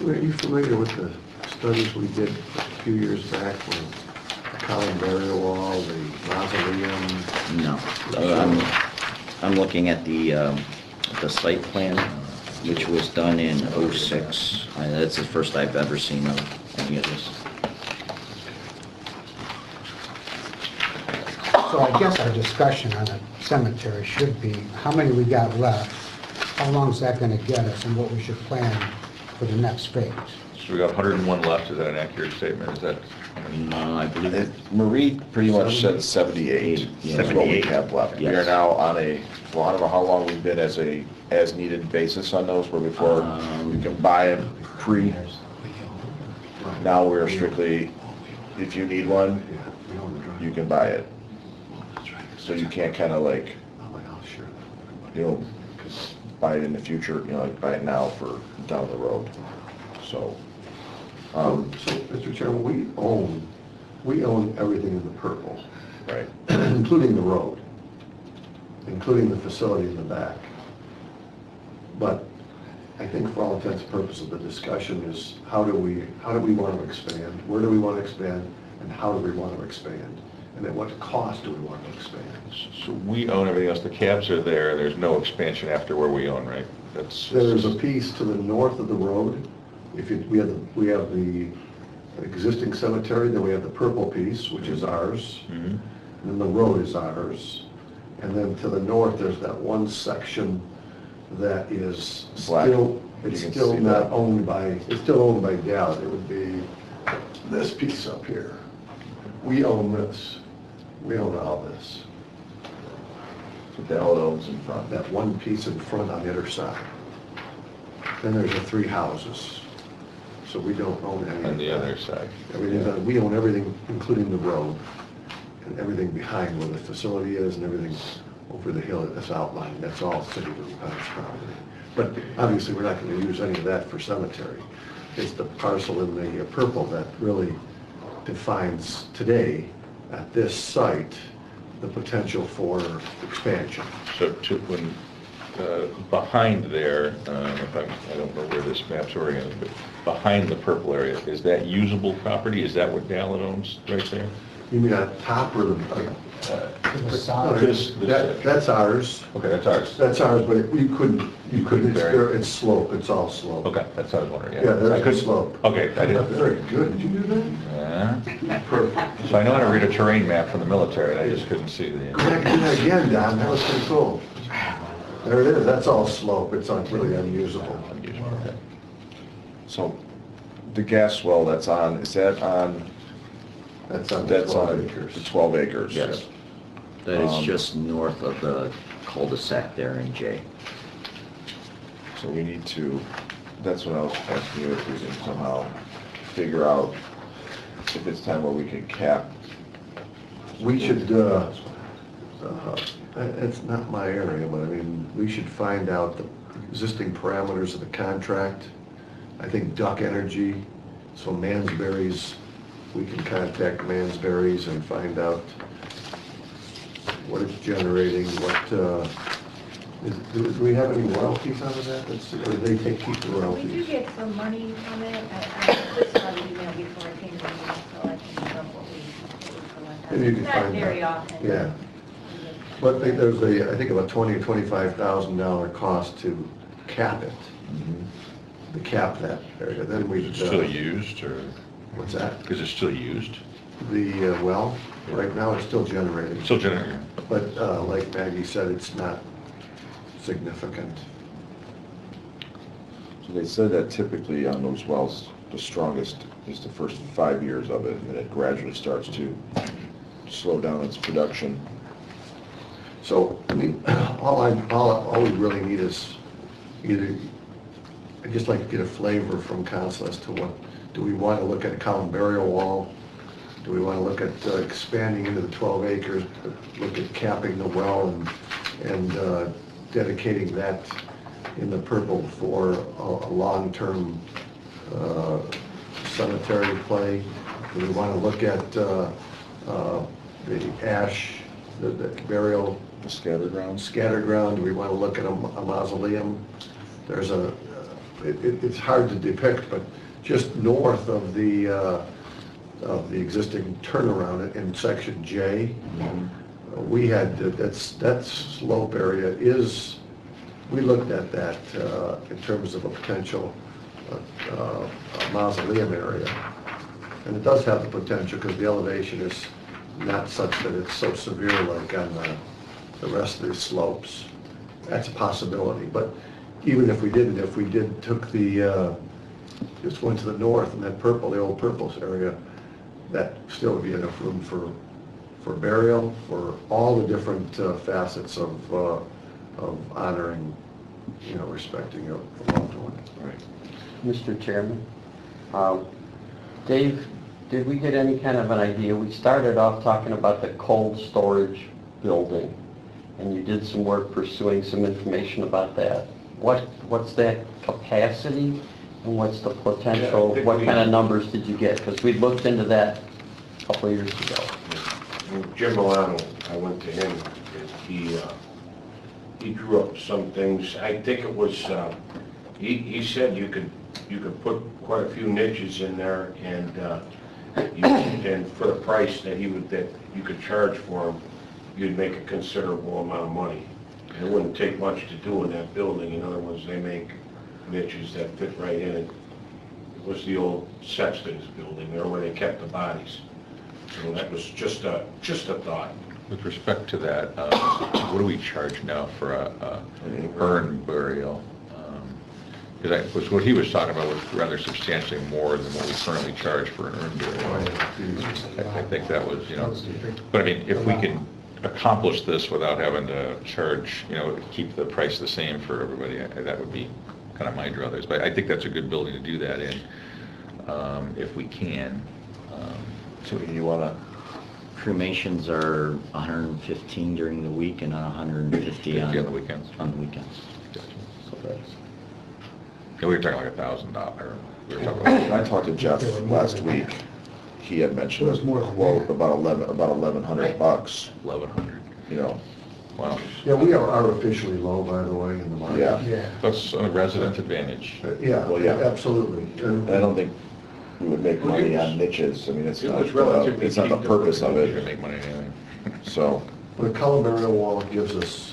Are you familiar with the studies we did a few years back with the columbarium wall, the mausoleum? No. I'm looking at the site plan, which was done in '06. That's the first I've ever seen of any of this. So I guess our discussion on the cemetery should be, how many we got left, how long is that gonna get us, and what we should plan for the next phase. So we got 101 left, is that an accurate statement? Is that? No, I believe it. Marie pretty much said 78 is what we 78. have left. We are Yes. now on a, well, I don't know how long we've been as a as-needed basis on those, where before you can buy it pre. Now we're strictly, if you need one, you can buy it. So you can't kind of like, you know, buy it in the future, you know, like buy it now for down the road. So, So, Mr. Chairman, we own everything in the purple, right. including the road, including the facility in the back. But I think for all intents and purposes, the discussion is how do we want to expand? Where do we want to expand? And how do we want to expand? And at what cost do we want to expand? So we own everything else, the cabs are there, there's no expansion after where we own, right? That's. There's a piece to the north of the road. We have the existing cemetery, then we have the purple piece, which is ours. Mhm. And then the road is ours. And then to the north, there's that one section that is Black. still, You it's can still see not that. owned by, it's still owned by Gallup. It would be this piece up here. We own this. We own all this. So Dell owns in front. That one piece in front on the other side. Then there's the three houses. So we don't own any of that. On the other side. Everything, we own everything, including the road, and everything behind where the facility is, and everything over the hill that's outlined. That's all city of Lee Powers property. But obviously, we're not going to use any of that for cemetery. It's the parcel in the purple that really defines today, at this site, the potential for expansion. So when, behind there, I don't know where this map's oriented, but behind the purple area, is that usable property? Is that what Dallin owns right there? You mean on top or the? south. That's ours. Okay, that's ours. That's ours, but you couldn't, bury it's slope, it's all slope. Okay, that's what I was wondering, yeah. Yeah, I there's a couldn't- slope. Okay, I didn't. Very good, did you do that? Yeah. Perfect. So I know how to read a terrain map from the military, I just couldn't see Go the. back and do that again, Don, that was pretty cool. There it is, that's all slope, it's really unusable. Okay. So the gas well that's on, is that on, That's on the that's 12 on acres. the 12 acres? Yes. That is Um, just north of the cul-de-sac there in J. So we need to, that's what I was asking you, if we can somehow figure out if it's time where we can cap. We should, it's not my area, but I mean, we should find out the existing parameters of the contract. I think Duck Energy, so Mansberry's, we can contact Mansberry's and find out what it's generating, do we have any royalties out of that? Or do they keep the We do royalties? get some money from it. I just saw the email before I came to the meeting, so I can look up what we collect. Maybe you can Not find very out. often. Yeah. But there's I think about $20,000 or $25,000 cost to cap it, to cap that area. Then we. Is it still used, or What's that? is it still used? The well, right now it's still generating. Still generating? But like Maggie said, it's not significant. So they said that typically on those wells, the strongest is the first 5 years of it, and then it gradually starts to slow down its production. So, I mean, all we really need is either, I'd just like to get a flavor from council as to what, do we want to look at a columbarium wall? Do we want to look at expanding into the 12 acres, look at capping the well and dedicating that in the purple for a long-term cemetery play? Do we want to look at the ash, the burial? The scattered grounds? Scattered ground, do we want to look at a mausoleum? There's it's hard to depict, but just north of the existing turnaround in section J, we had, that slope area is, we looked at that in terms of a potential mausoleum area. And it does have the potential because the elevation is not such that it's so severe like on the rest of the slopes. That's a possibility, but even if we didn't, if we took the, just went to the north and that purple, the old purple area, that still would be enough room for burial, for all the different facets of honoring, respecting a loved one. Right. Mr. Chairman, Dave, did we get any kind of an idea? We started off talking about the cold storage building, and you did some work pursuing some information about that. What's that capacity, and what's the potential? What kind of numbers did you get? Because we looked into that a couple of years ago. Jim Milano, I went to him, and he drew up some things. I think it was, he said you could put quite a few niches in there, and for the price that you could charge for them, you'd make a considerable amount of money. It wouldn't take much to do in that building. In other words, they make niches that fit right in it. It was the old Sexton's building there where they kept the bodies. So that was just a thought. With respect to that, what do we charge now for an urn burial? Because what he was talking about was rather substantially more than what we currently charge for an urn burial. I think that was, but I mean, if we can accomplish this without having to charge, keep the price the same for everybody, that would be kind of my druthers. But I think that's a good building to do that in, if we can. So you want to? Cremations are 115 during the week and 150 on the weekends. On the weekends. So that's. Yeah, we were talking like $1,000. We were talking about. I talked to Jeff last week. He had mentioned a quote about $1,100. 1,100. Wow. Yeah, we are artificially low, by the way, in the market. Yeah. That's a resident advantage. Yeah, Well, yeah. absolutely. And I don't think we would make money on niches. I mean, it's not the purpose of You're gonna it. make money anyway. So, The color burial wall gives us,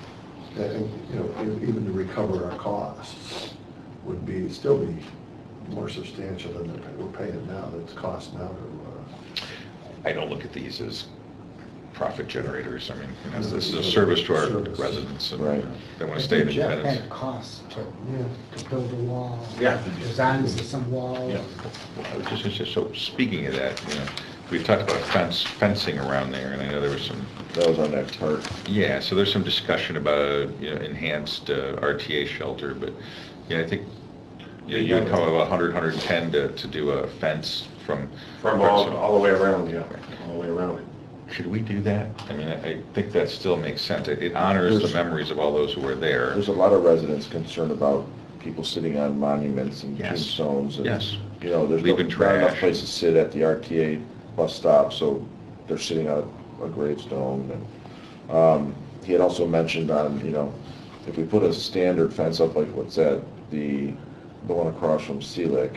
even to recover our costs, would still be more substantial than we're paying now, that's cost now to, I don't look at these as profit generators. I mean, this is a service to our residents, and Right. they want to stay in Jeff independence. had costs to build a wall. Yeah. Designs of some walls. Yeah. I was just so speaking of that, we talked about fencing around there, and I know there was some. that was our next part. Yeah, so there's some discussion about enhanced RTA shelter, but I think you would come up about 100, 110 to do a fence from all the way around, yeah, all the way around it. Should we do that? I mean, I think that still makes sense. It honors the memories of all those who were there. There's a lot of residents concerned about people sitting on monuments and Yes. tombstones. And, Yes. There's Leaving not trash. enough place to sit at the RTA bus stop, so they're sitting on a gravestone. And he had also mentioned on, if we put a standard fence up like what's that, the one across from Seelick,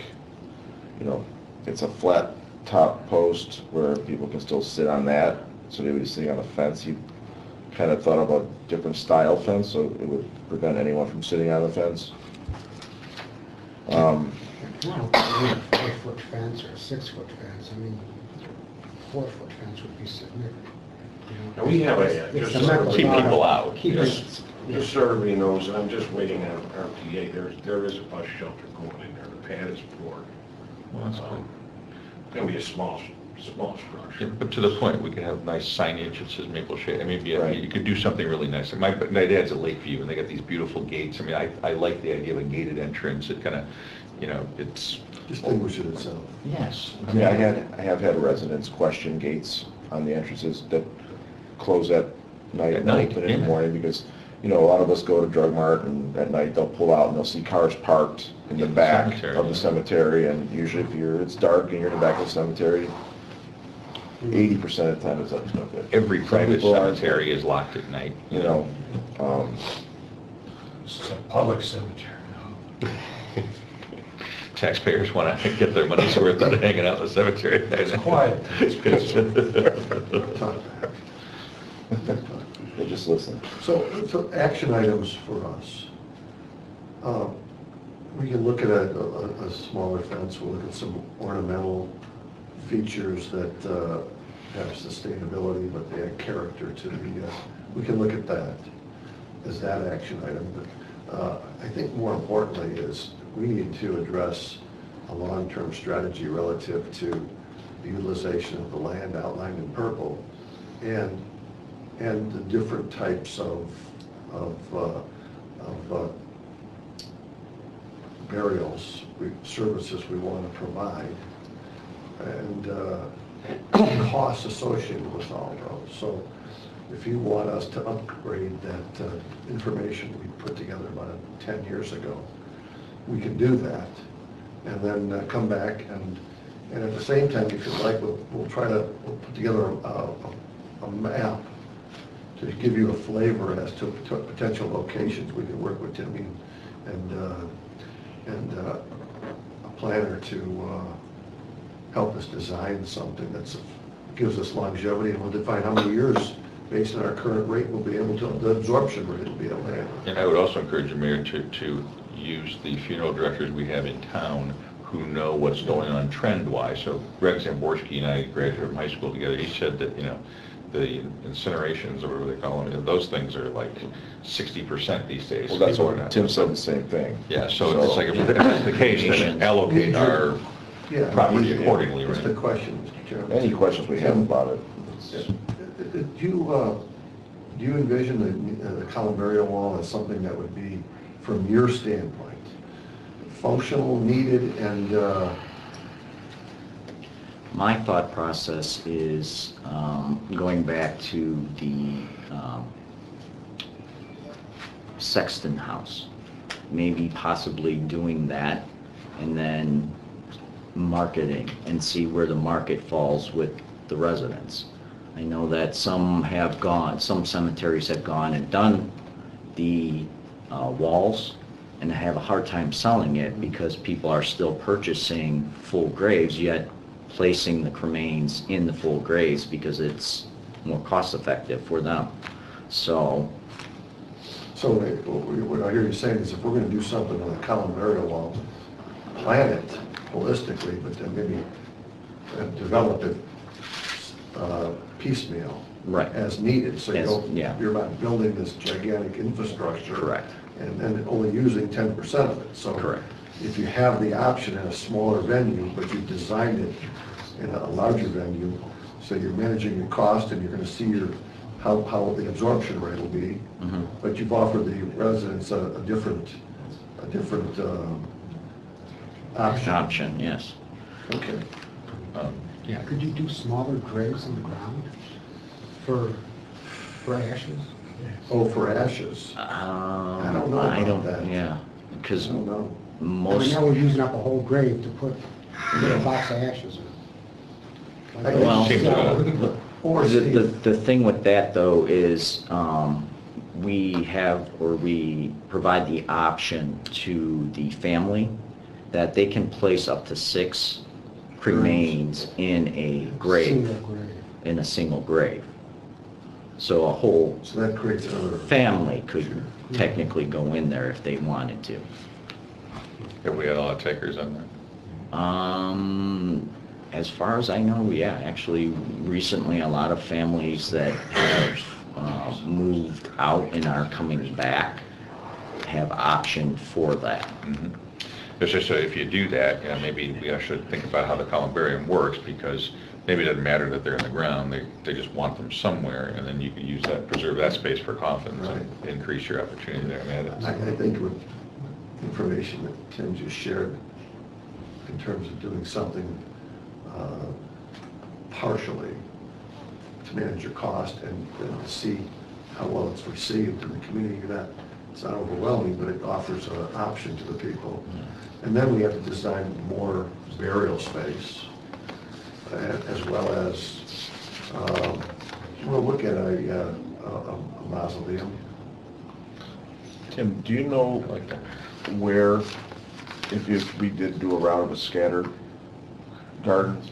it's a flat top post where people can still sit on that, so they would be sitting on a fence. He kind of thought about different style fence, so it would prevent anyone from sitting on the fence. Well, a 4-foot fence or a 6-foot fence, I mean, 4-foot fence would be significant. Now, we have It's just cement keep without people a- out. keep Just it- just so everybody knows, and I'm just waiting on RTA, there is a bus shelter going in there, the pad is poured. Well, that's good. It'll be a small Yeah, structure. but to the point, we could have nice signage that says Maple Shade. I mean, Right. you could do something really nice. My dad's at Lakeview, and they got these beautiful gates. I mean, I like the idea of a gated entrance. It kind of, it's. distinguish it itself. Yes. I mean, I have had residents question gates on the entrances that close at night At and night, open in the yeah. morning, because, a lot of us go to Drug Mart, and at night they'll pull out and they'll see cars parked in the back cemetery, of the yeah. cemetery, and usually if it's dark and you're in the back of the cemetery, 80% of the time it's up to no good. Every Some private people aren't, cemetery is locked at night. This is a public cemetery. Taxpayers want to get their money's worth out of hanging out in the cemetery. It's quiet. They just listen. So action items for us. We can look at a smaller fence, we'll look at some ornamental features that have sustainability, but they add character to the, we can look at that as that action item. But I think more importantly is we need to address a long-term strategy relative to the utilization of the land outlined in purple and the different types of burials, services we want to provide, and costs associated with all those. So if you want us to upgrade that information we put together about 10 years ago, we can do that, and then come back and at the same time, if you like, we'll put together a map to give you a flavor as to potential locations. We can work with Timmy and a planner to help us design something that gives us longevity, and we'll define how many years, based on our current rate, we'll be able to, the absorption rate will be able to handle. And I would also encourage the mayor to use the funeral directors we have in town who know what's going on trend-wise. So Greg Zamborski and I graduated from high school together. He said that, the incinerations, or whatever they call them, those things are like 60% these days. Well, that's People are what not- Tim said, the same thing. Yeah, so it's like, if that's the case, then allocate our Yeah, property easier. accordingly, Just a right? question, Mr. Chairman. Any questions we have about it? Do you envision the columbarium wall as something that would be, from your standpoint, functional, needed, and My thought process is going back to the Sexton House, maybe possibly doing that and then marketing and see where the market falls with the residents. I know that some cemeteries have gone and done the walls and have a hard time selling it because people are still purchasing full graves, yet placing the cremains in the full graves because it's more cost effective for them. So what I hear you saying is if we're going to do something on the columbarium wall, plan it holistically, but then maybe develop it piecemeal. Right. As needed, so Yeah. you're not building this gigantic infrastructure. Correct. And only using 10% of it. So Correct. if you have the option in a smaller venue, but you've designed it in a larger venue, so you're managing your cost and you're going to see how the absorption rate will be, but you've offered the residents a different option. Yes. Okay. Yeah. Could you do smaller graves in the ground for ashes? Oh, for ashes? I don't know about that. Yeah, I because don't know. most, Now we're using up a whole grave to put a box of ashes in. well, Or the thing with that though is we provide the option to the family that they can place up to 6 cremains in a grave, Single grave. in a single grave. So a whole So that creates another. family could technically go in there if they wanted to. Have we had a lot of takers on that? As far as I know, yeah, actually, recently, a lot of families that have moved out and are coming back have optioned for that. It's just so if you do that, maybe we should think about how the columbarium works, because maybe it doesn't matter that they're in the ground, they just want them somewhere, and then you can use that, preserve that space for coffins and increase your opportunity there. I think with information that Tim just shared in terms of doing something partially to manage your cost and to see how well it's received in the community, it's not overwhelming, but it offers an option to the people. And then we have to design more burial space, as well as we'll look at a mausoleum. Tim, do you know where if we did do a round of scattered gardens?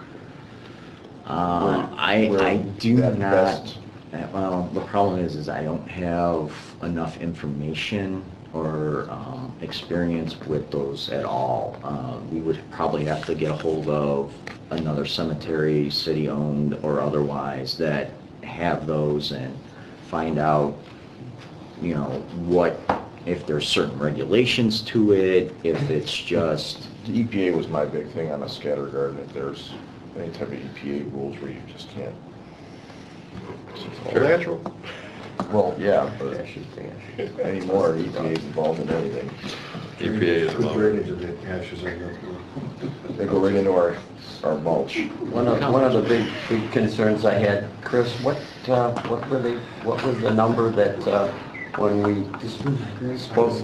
I where do that not, best- well, the problem is I don't have enough information or experience with those at all. We would probably have to get a hold of another cemetery, city-owned or otherwise, that have those and find out, you know, what, if there's certain regulations to it, if it's just, The EPA was my big thing on a scatter garden, if there's any type of EPA rules where you just can't. It's all natural. Well, yeah, but anymore, EPA is involved in anything. EPA is With about, drainage of the ashes end up. They go right into our mulch. One of the big concerns I had, Chris, what was the number that, when we spoke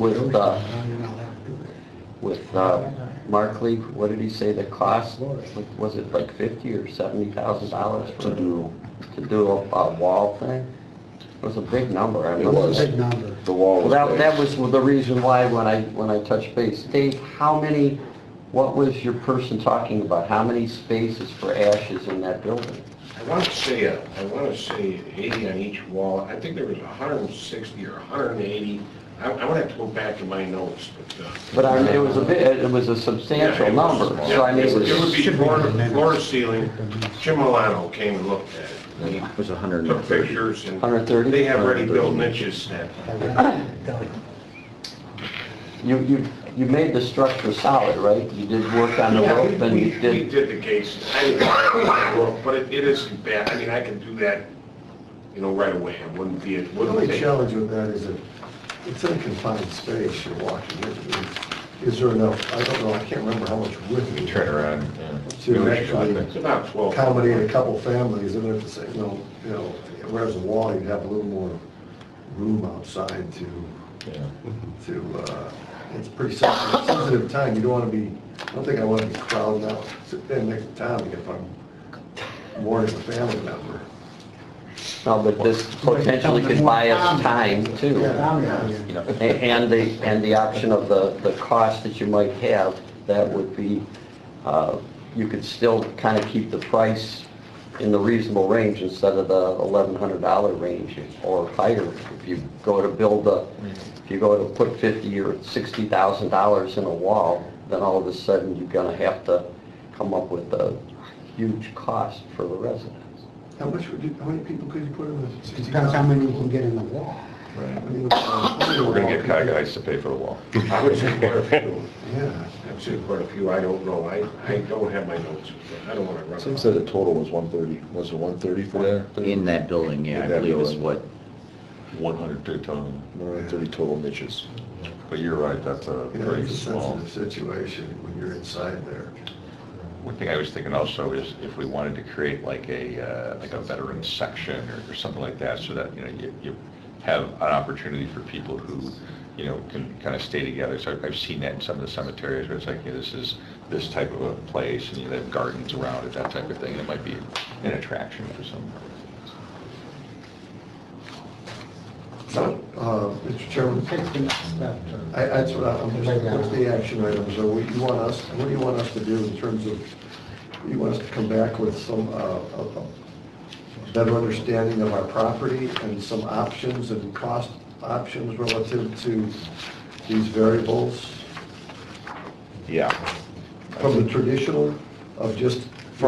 with Markley, what did he say the cost? Was it like $50,000 or $70,000 to do a wall thing? It was a big number. I It remember was. that. Big number. The wall was Well, big. that was the reason why when I touched base. Dave, what was your person talking about? How many spaces for ashes in that building? I want to say 80 on each wall. I think there was 160 or 180. I want to have to go back to my notes, but. But I mean, it was a substantial number, so I mean, It would be Should be floor minutes. to ceiling. Jim Milano came and looked at it. He it was took 130. pictures and 130? they have ready-built niches that, you made the structure solid, right? You did work on the yeah, roof and we you did, did the cases. I didn't want to look, but it isn't bad. I mean, I can do that, you know, right away. It wouldn't be, it The wouldn't only take. challenge with that is that it's in a confined space you're walking into. Is there enough, I don't know, I can't remember how much width you you turn around, to actually It's about 12. accommodate a couple families, and if it's, whereas a wall, you'd have a little more room outside it's pretty sensitive time. You don't want to be, I don't think I want to be crowding out, sit there next to Tommy if I'm mourning a family member. no, but this potentially could buy us time too. Yeah. And the option of the cost that you might have, that would be, you could still kind of keep the price in the reasonable range instead of the $1,100 range or higher. If you go to put $50,000 or $60,000 in a wall, then all of a sudden you're gonna have to come up with a huge cost for the residents. How many people could you put in the? Depends how many you can get in the wall. we're gonna get Kai guys to pay for the wall. I would say quite a few. Yeah. I've seen quite a few. I don't know. I don't have my notes. I don't want to run. Tim said the total was 130. Was it 130 for that? In that building, yeah, I In that believe is building. what, 100 total. 130 total niches. But you're right, that's a very It's a small. sensitive situation when you're inside there. One thing I was thinking also is if we wanted to create like a veteran section or something like that, so that, you have an opportunity for people who, can kind of stay together. So I've seen that in some of the cemeteries where it's like, this is this type of a place, and they have gardens around it, that type of thing. And it might be an attraction for some. So, Mr. Chairman, Take the next step. that's what what's the action items? Or what do you want us to do in terms of, you want us to come back with some, a better understanding of our property and some options and cost options relative to these variables? Yeah. From the traditional of just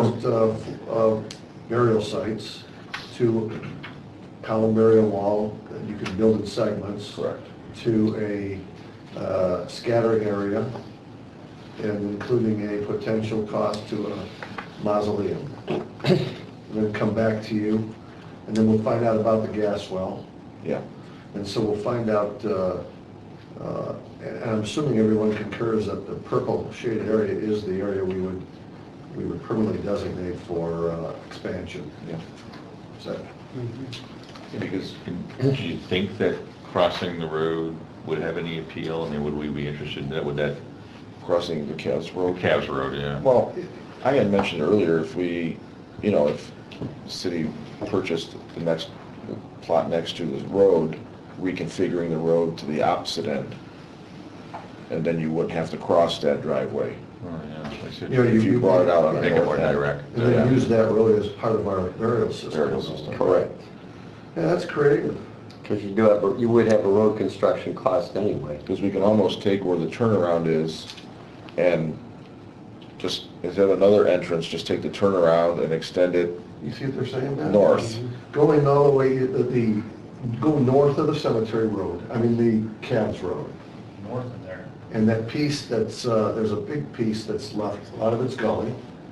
burial sites to columbarium wall that you can build in segments. Correct. To a scattering area and including a potential cost to a mausoleum. And then come back to you, and then we'll find out about the gas well. Yeah. And so we'll find out, and I'm assuming everyone concurs that the purple shaded area is the area we would permanently designate for expansion. Yeah. Is that? Because, do you think that crossing the road would have any appeal? I mean, would we be interested in that? Would that, Crossing the Calves Road. Calves Road, yeah? Well, I had mentioned earlier, if we, if the city purchased the next plot next to the road, reconfiguring the road to the opposite end, and then you wouldn't have to cross that driveway. Oh, yeah, I see. You know, If you brought it out on the Make it more north end. direct. And then use that road as part of our burial system. Burial system. Correct. Yeah, that's creative. Because you do have, you would have a road construction cost anyway. Because we can almost take where the turnaround is and just, instead of another entrance, just take the turnaround and extend it. You see what they're saying, Ben? North. Going all the way, go north of the cemetery road, I mean the Cabs Road. North of there. And that piece that's, there's a big piece that's left, a lot of it's gully.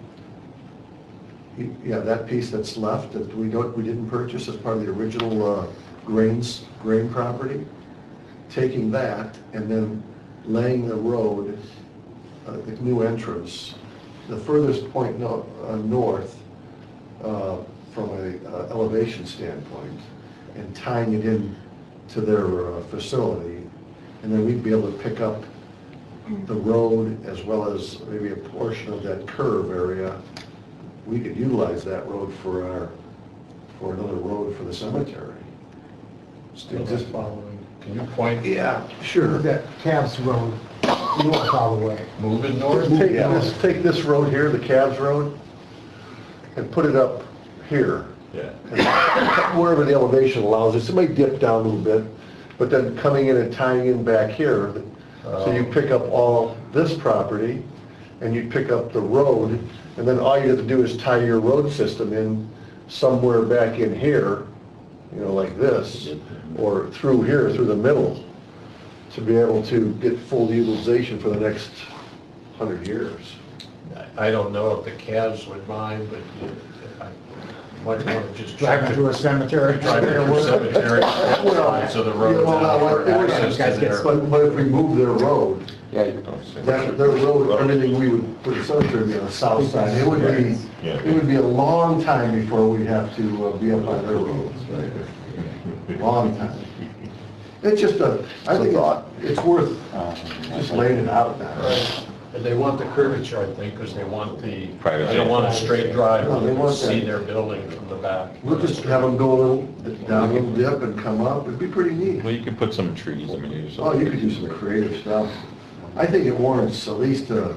Yeah, that piece that's left that we didn't purchase as part of the original grain property. Taking that and then laying the road, the new entrance, the furthest point north from a elevation standpoint, and tying it in to their facility. And then we'd be able to pick up the road as well as maybe a portion of that curve area. We could utilize that road for another road for the cemetery. Still just following. Can you point? Yeah, sure. That Cabs Road, north all the way. Moving north? Take this road here, the Cabs Road, and put it up here. Yeah. And wherever the elevation allows us, it may dip down a little bit, but then coming in and tying in back here, so you pick up all this property, and you pick up the road, and then all you have to do is tie your road system in somewhere back in here, you know, like this, or through here, through the middle, to be able to get full utilization for the next 100 years. I don't know if the Cavs would mind, but I might want to just Driving check through a cemetery. Driving through a cemetery, sides of the road now for access to their. But if we move their road, Yeah, their road, everything we would put the cemetery would be on the south side. It would be a long time before we'd have to be up on their roads. Long time. It's just I think it's worth just laying it out now. And they want the curvature, I think, because they want they Privacy. don't want a straight drive, No, they they want want to see that. their building from the back. We'll just have them go a little, down a little dip and come up. It'd be pretty neat. Well, you could put some trees, I mean, use some. Oh, you could do some creative stuff. I think it warrants at least a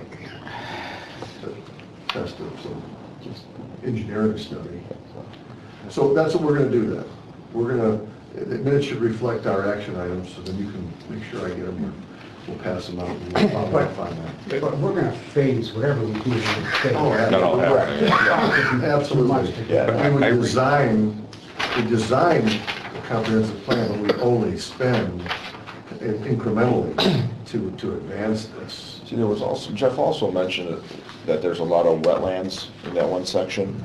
test of some engineering study. So that's what we're gonna do then. We're gonna, the minutes should reflect our action items, so then you can make sure I get them. We'll pass them out and we'll follow up on that. But we're gonna phase whatever we do, we're gonna phase. Oh, That'll happen, Absolutely. Yeah, We I would agree. design a comprehensive plan, but we only spend incrementally to advance this. See, there was also, Jeff also mentioned that there's a lot of wetlands in that one section.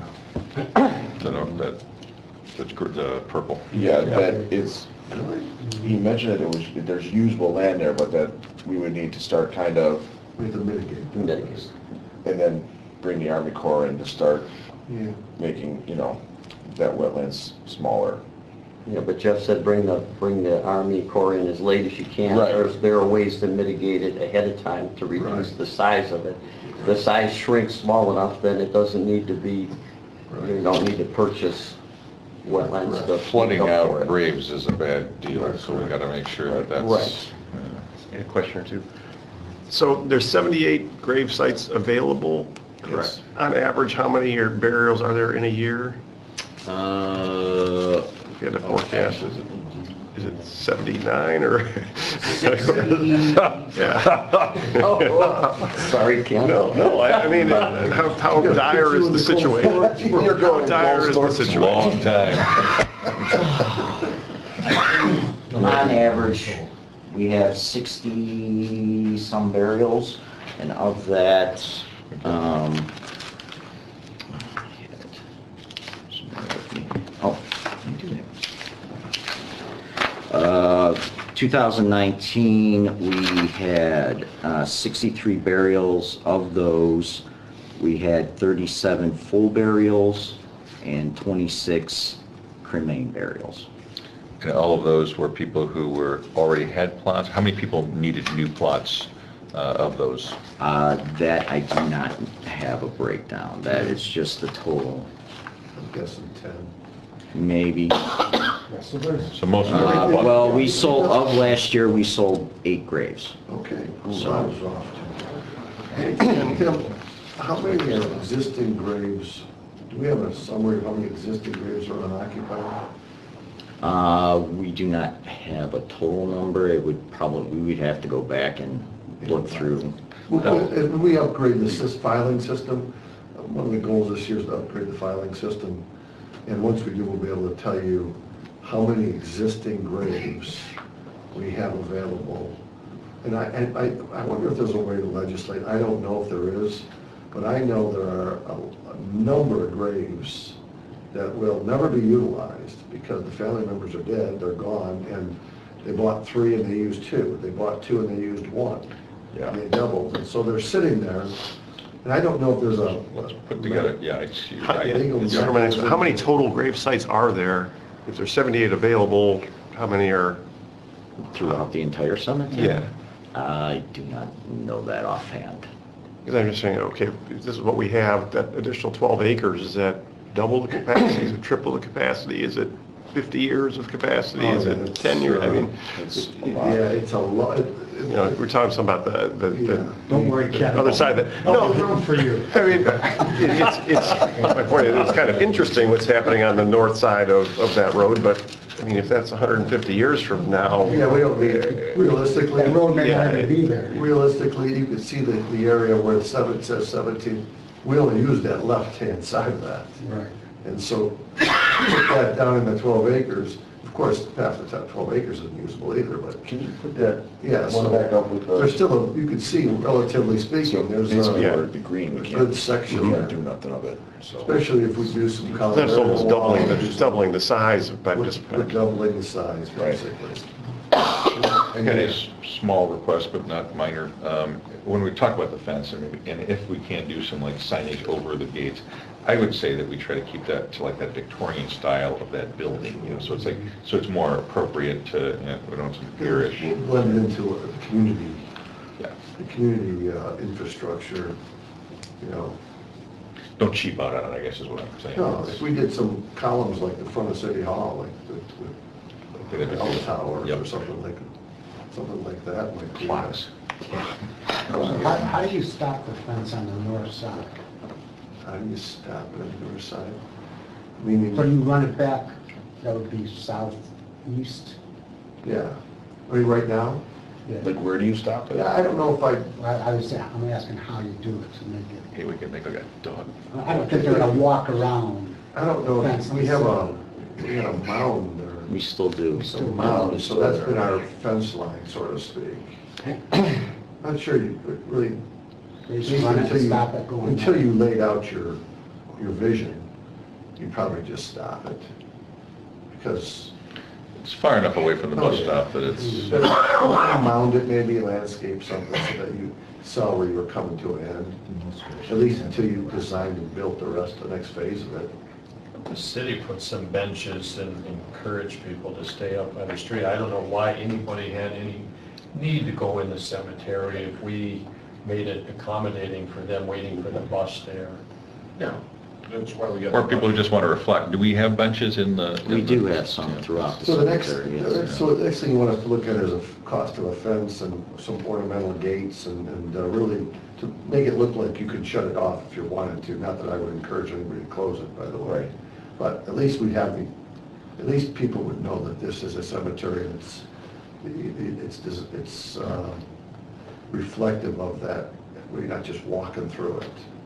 That's the purple. Yeah, that is, he mentioned that there's usable land there, but that we would need to start kind of, We have to mitigate. mitigate. and then bring the Army Corps in to start Yeah. making, that wetlands smaller. Yeah, but Jeff said bring the Army Corps in as late as you can. Right. There are ways to mitigate it ahead of time to reduce Right. the size of it. If the size shrinks small enough, then it doesn't need to be, you don't need to purchase wetlands to Flooding make up for out it. graves is a bad deal, so we gotta make sure that that's. Right. A question or two? So there's 78 grave sites available. Correct. On average, how many burials are there in a year? If you had to forecast, is it 79 or? Yeah. Sorry, Ken. No, I mean, how dire is the situation? You're going How dire is the It's a situation? long time. On average, we have 60-some burials, and of that, oh, I do have 2019, we had 63 burials. Of those, we had 37 full burials and 26 cremain burials. And all of those were people who already had plots? How many people needed new plots of those? That I do not have a breakdown. That is just the total. I'm guessing 10. maybe. Yeah, so there's, So most of them. Well, we sold, of last year, we sold 8 graves. Okay, so I was off. Hey, Tim, how many existing graves, do we have a summary of how many existing graves are unoccupied? We do not have a total number. It would probably, we would have to go back and look through. If we upgrade the filing system, one of the goals this year is to upgrade the filing system. And once we do, we'll be able to tell you how many existing graves we have available. And I wonder if there's a way to legislate. I don't know if there is, but I know there are a number of graves that will never be utilized because the family members are dead, they're gone, and they bought 3 and they used 2. They bought 2 and they used 1. Yeah. And they doubled, and so they're sitting there. And I don't know if there's a... Let's put together, yeah, it's, you're How right. how many total grave sites are there? If there's 78 available, how many are? Throughout the entire cemetery? Yeah. I do not know that offhand. Because I'm just saying, okay, if this is what we have, that additional 12 acres, is that double the capacity, is it triple the capacity, is it 50 years of capacity, is it 10 years? I mean, it's a lot. you know, we're talking some about the don't worry, Kevin. other side of that. I'll be room for you. I mean, my point is, it's kind of interesting what's happening on the north side of that road, but, I mean, if that's 150 years from now. Yeah, we don't need it. Realistically. That road may not even be there. Realistically, you can see the area where it says 17, we only use that left-hand side of that. Right. And so, put that down in the 12 acres, of course, half the time 12 acres isn't usable either, but. Can you put that Yeah, one so back up with the? there's still, you can see, relatively speaking, there's Basically, a where the green, we a can't, good we section can't do there, nothing of it, so. especially if we do some color. That's almost doubling the size, but We're just. doubling the size, Right. basically. I got a small request, but not minor. When we talk about the fence, and if we can do some like signage over the gates, I would say that we try to keep that to like that Victorian style of that building, you know, so it's like, so it's more appropriate to, you know, we don't have some garish. Blend into a community, Yeah. the community infrastructure, you know. Don't cheap out on it, I guess is what I'm saying. No, if we did some columns like the front of City Hall, like the bell towers Yep. or something like that might be. Class. How do you stop the fence on the north side? How do you stop it on the north side? Meaning, So you run it back, that would be southeast? yeah. I mean, right now? Yeah. Like, where do you stop it? Yeah, I don't know if I'm asking how you do it to make it. Hey, we can make like a dog. I don't think they're gonna walk around. I don't know, if we have a mound there. We still do. A mound, so that's been our fence line, so to speak. Not sure you could really, They just run it and stop it going. until you laid out your vision, you probably just stop it. Because, It's far enough away from the bus stop that it's, mound it, maybe landscape something so that you saw where you were coming to an end. At least until you designed and built the rest of the next phase of it. The city put some benches and encouraged people to stay up by the street. I don't know why anybody had any need to go in the cemetery if we made it accommodating for them waiting for the bus there. Yeah, that's why we got. or people who just want to reflect. Do we have benches in the? We do have some throughout the So the next, cemetery. yes. so the next thing you want us to look at is a cost of a fence and some ornamental gates and really to make it look like you could shut it off if you wanted to. Not that I would encourage anybody to close it, by the way. Right. But at least we'd have, at least people would know that this is a cemetery and it's reflective of that. We're not just walking through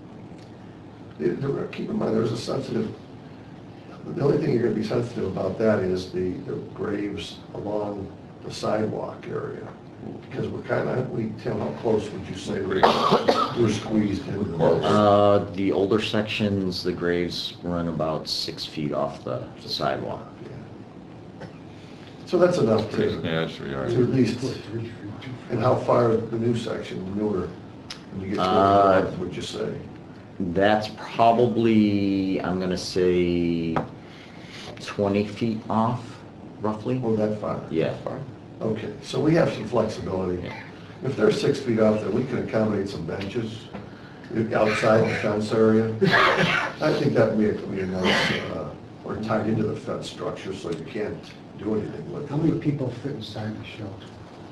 it. Keep in mind, there's a sensitive, the only thing you're going to be sensitive about that is the graves along the sidewalk area. Because Tim, how close would you say we're squeezed into this? The older sections, the graves run about 6 feet off the sidewalk. Yeah. So that's enough to Yeah, that's 3 yards. at least, and how far the new section, newer, when you get to Uh, the north, would you say? That's probably, I'm gonna say 20 feet off, roughly. Oh, that far? Yeah. Okay, so we have some flexibility. Yeah. If they're 6 feet off, then we can accommodate some benches outside the fence area. I think that would be a nice or tied into the fence structure, so you can't do anything with it. How many people fit inside the shelter?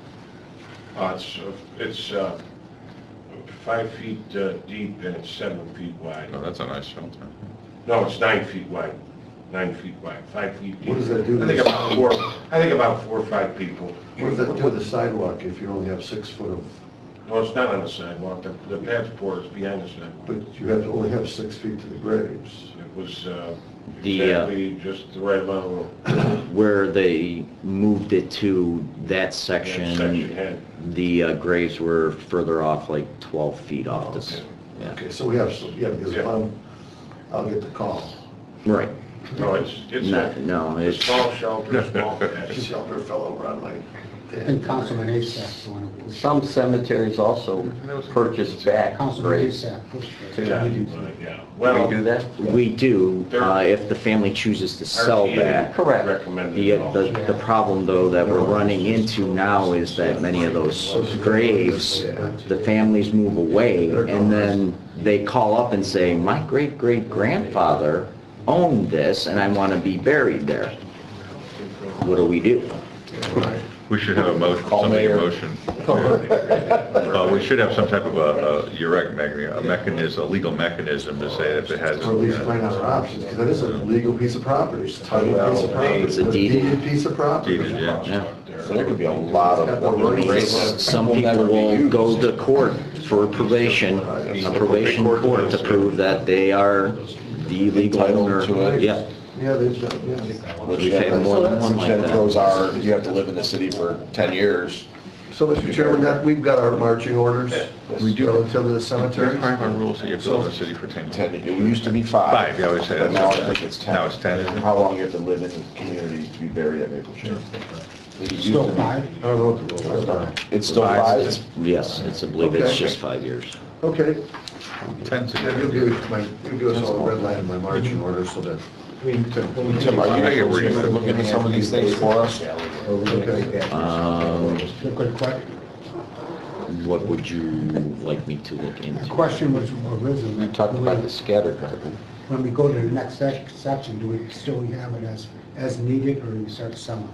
It's 5 feet deep and it's 7 feet wide. Oh, that's a nice shelter. No, it's 9 feet wide. 9 feet wide, 5 feet deep. What does that do to I think the- about four. I think about 4 or 5 people. What does that do with the sidewalk if you only have 6 foot of, No, it's not on the sidewalk. The passport is behind the sidewalk. but you have to only have 6 feet to the graves? It was The, exactly just the right level. Where they moved it to that Section section, had. the graves were further off, like 12 feet off this. Okay. Yeah. Okay, so we have some, yeah, because if Yeah. I'll get the call. Right. No, it's No, a it's, small shelter, small The patch. shelter fell over on my I think Councilman Asap's the one who pushed. Some cemeteries also purchase back Councilman graves. Asap pushed it. too. Yeah, Do yeah. we do that? we do, if the family chooses to sell RTA back. Correct. Recommended. The problem though that we're running into now is that many of those graves, the families move away and then they call up and say, my great-great-grandfather owned this and I want to be buried there. What do we do? We should have a motion, somebody a motion. We should have some type of you're right, Maggie, a mechanism, a legal mechanism to say if it has. Or at least find out our options, because that is a legal piece of property. It's a titled piece of property. It's a deeded. piece of property. Deeded, yeah. Yeah. So there could be a lot of Some people will go to court for probation, a probation court to prove that they are the legal Entitled owner. to it. Yeah. Yeah, they've done, yeah. We've had more than one like Then that. throws our, you have to live in the city for 10 years. So, Mr. Chairman, that, we've got our marching orders We do. relative to the There's cemetery. part of our rules that you have to live in the city for 10 years. 10, it used to be 5. 5, yeah, I would say But that's. now I think it's 10. Now it's 10, isn't it? How long you have to live in the community to be buried at Maple Shade. It used Still to be- 5? I don't know what the rules are. It's still 5? Yes, I believe it's Okay. just 5 years. Okay. 10's a Yeah, you'll give us all the red line in my marching orders so that, Tim, are I get you where you're able to look into some of these things for us? okay. Good question. What would you like me to look The into? question was originally. We talked about the scatter garden. When we go to the next section, do we still have it as needed, or do we start selling?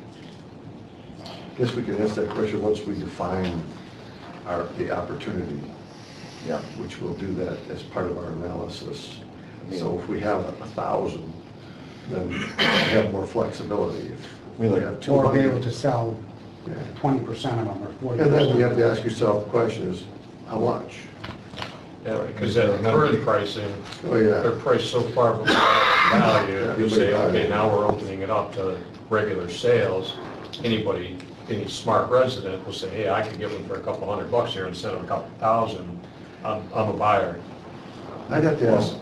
Guess we can ask that question once we define the opportunity, Yeah. which we'll do that as part of our analysis. So if we have 1,000, then we have more flexibility. If we have Or be able 200, to sell yeah. 20% of them, or 40%? And then you have to ask yourself the question is, how much? Yeah, because at current pricing, Oh, yeah. they're priced so far below value, you say, okay, now we're opening it up to regular sales. Anybody, any smart resident will say, hey, I could get one for a couple $100 here instead of a couple thousand. I'm a buyer. I'd have to ask,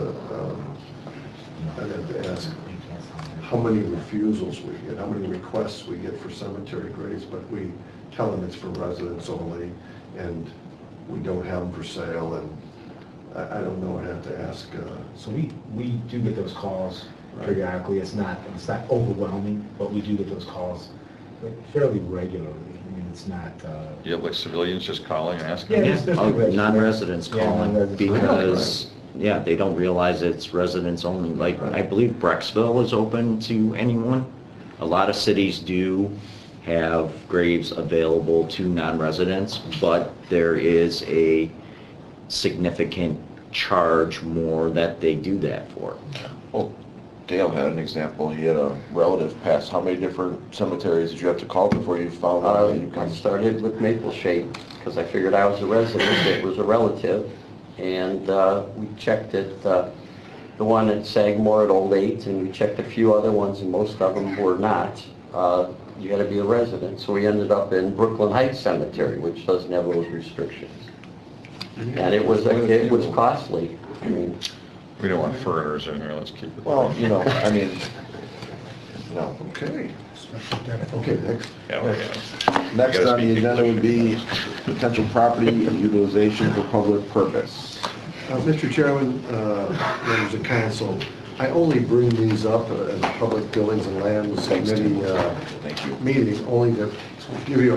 how many refusals we get, how many requests we get for cemetery graves, but we tell them it's for residents only, and we don't have them for sale, and I don't know, I'd have to ask. So we do get those calls periodically. It's not overwhelming, but we do get those calls fairly regularly. I mean, it's not. You have like civilians just calling and asking? Yeah, it's Oh, definitely non-residents Yeah, calling non-residents. because, yeah, they don't realize it's residents only. Like, I believe Brecksville is open to anyone. A lot of cities do have graves available to non-residents, but there is a significant charge more that they do that for. Well, Dale had an example. He had a relative pass. How many different cemeteries did you have to call before you found out that you I could? started with Maple Shade because I figured I was a resident, it was a relative, and we checked it, the one at Sagamore at Old 8, and we checked a few other ones, and most of them were not. You got to be a resident, so we ended up in Brooklyn Heights Cemetery, which doesn't have those restrictions. And it was costly. I mean, We don't want foreigners in here, let's keep it. Well, you know, I mean, no. Okay. Okay, next. Yeah, okay. Next You gotta on the speak agenda English. would be potential property utilization for public purpose. Mr. Chairman, members of council, I only bring these up at the Public Buildings and Lands Committee Thank you. meeting, only to give you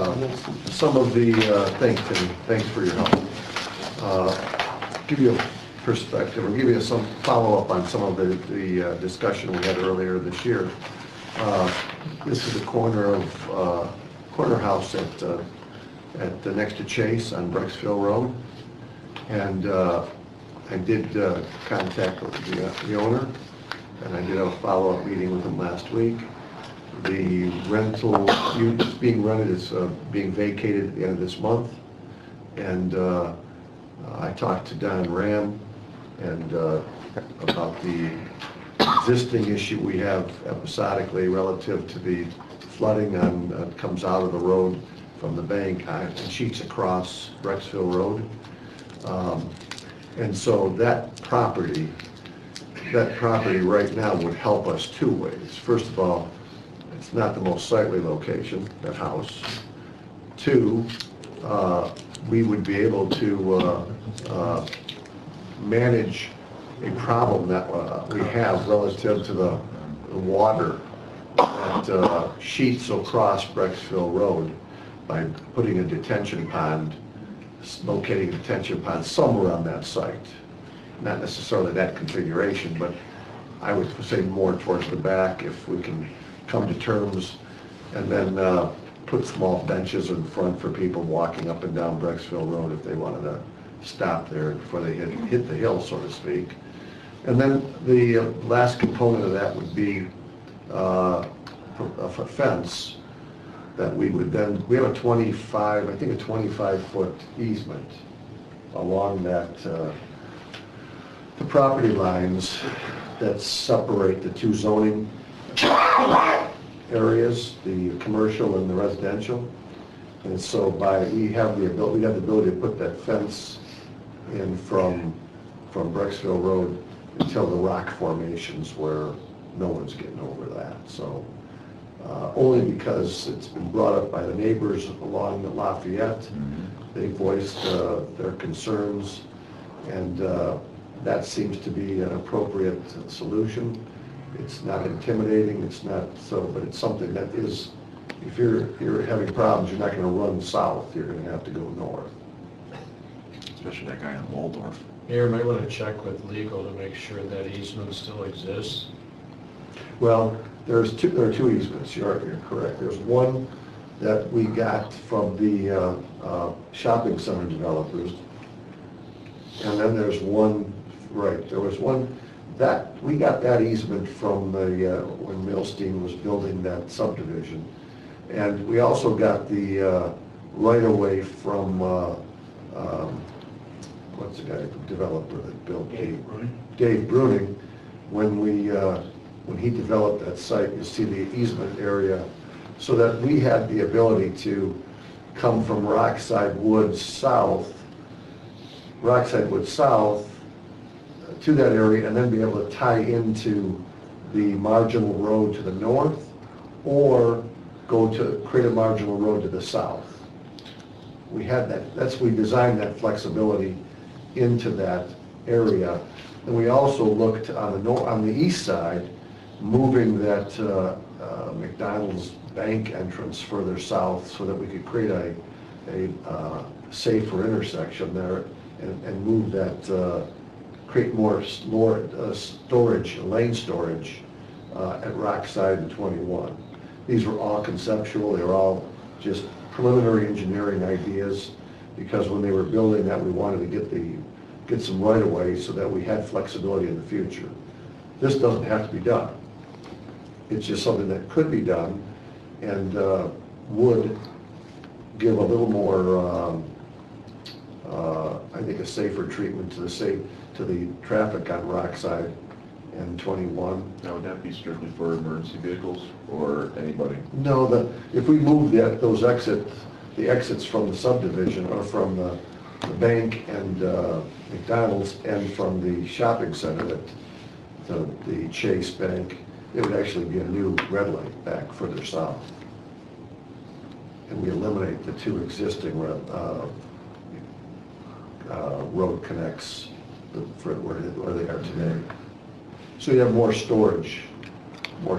some of the, thanks for your help. Give you a perspective, or give you some follow-up on some of the discussion we had earlier this year. This is the corner house at next to Chase on Brecksville Road. And I did contact the owner, and I did have a follow-up meeting with him last week. The rental unit is being rented, is being vacated at the end of this month. And I talked to Don Ram and about the existing issue we have episodically relative to the flooding that comes out of the road from the bank and sheets across Brecksville Road. And so that property right now would help us two ways. First of all, it's not the most sightly location, that house. Two, we would be able to manage a problem that we have relative to the water that sheets across Brecksville Road by putting a detention pond, locating a detention pond somewhere on that site. Not necessarily that configuration, but I would say more towards the back if we can come to terms, and then put small benches in front for people walking up and down Brecksville Road if they wanted to stop there before they hit the hill, so to speak. And then the last component of that would be a fence that we would then, we have a 25-foot easement along that, the property lines that separate the two zoning areas, the commercial and the residential. And so we have the ability to put that fence in from Brecksville Road until the rock formations where no one's getting over that. So only because it's been brought up by the neighbors along the Lafayette. They voiced their concerns, and that seems to be an appropriate solution. It's not intimidating, it's not so, but it's something that is, if you're having problems, you're not going to run south, you're going to have to go north. Especially that guy in Waldorf. Mayor, might want to check with legal to make sure that easement still exists. Well, there are two easements, you're correct. There's one that we got from the shopping center developers, and then there's one, right, there was one, that we got that easement from the when Milstein was building that subdivision. And we also got the right-of-way from, what's the guy, developer that built Dave Bruning. When he developed that site, you see the easement area, so that we had the ability to come from Rockside Woods South to that area, and then be able to tie into the marginal road to the north, or create a marginal road to the south. We had that, we designed that flexibility into that area. And we also looked on the east side, moving that McDonald's bank entrance further south so that we could create a safer intersection there and move that, create more storage, lane storage at Rockside and 21. These were all conceptual, they were all just preliminary engineering ideas, because when they were building that, we wanted to get some right-of-way so that we had flexibility in the future. This doesn't have to be done. It's just something that could be done and would give a little more, I think, a safer treatment to the traffic on Rockside and 21. Now, would that be strictly for emergency vehicles or anybody? No, if we move the exits from the subdivision, or from the bank and McDonald's, and from the shopping center, the Chase Bank, it would actually be a new red light back further south. And we eliminate the two existing road connects where they are today. So you have more storage on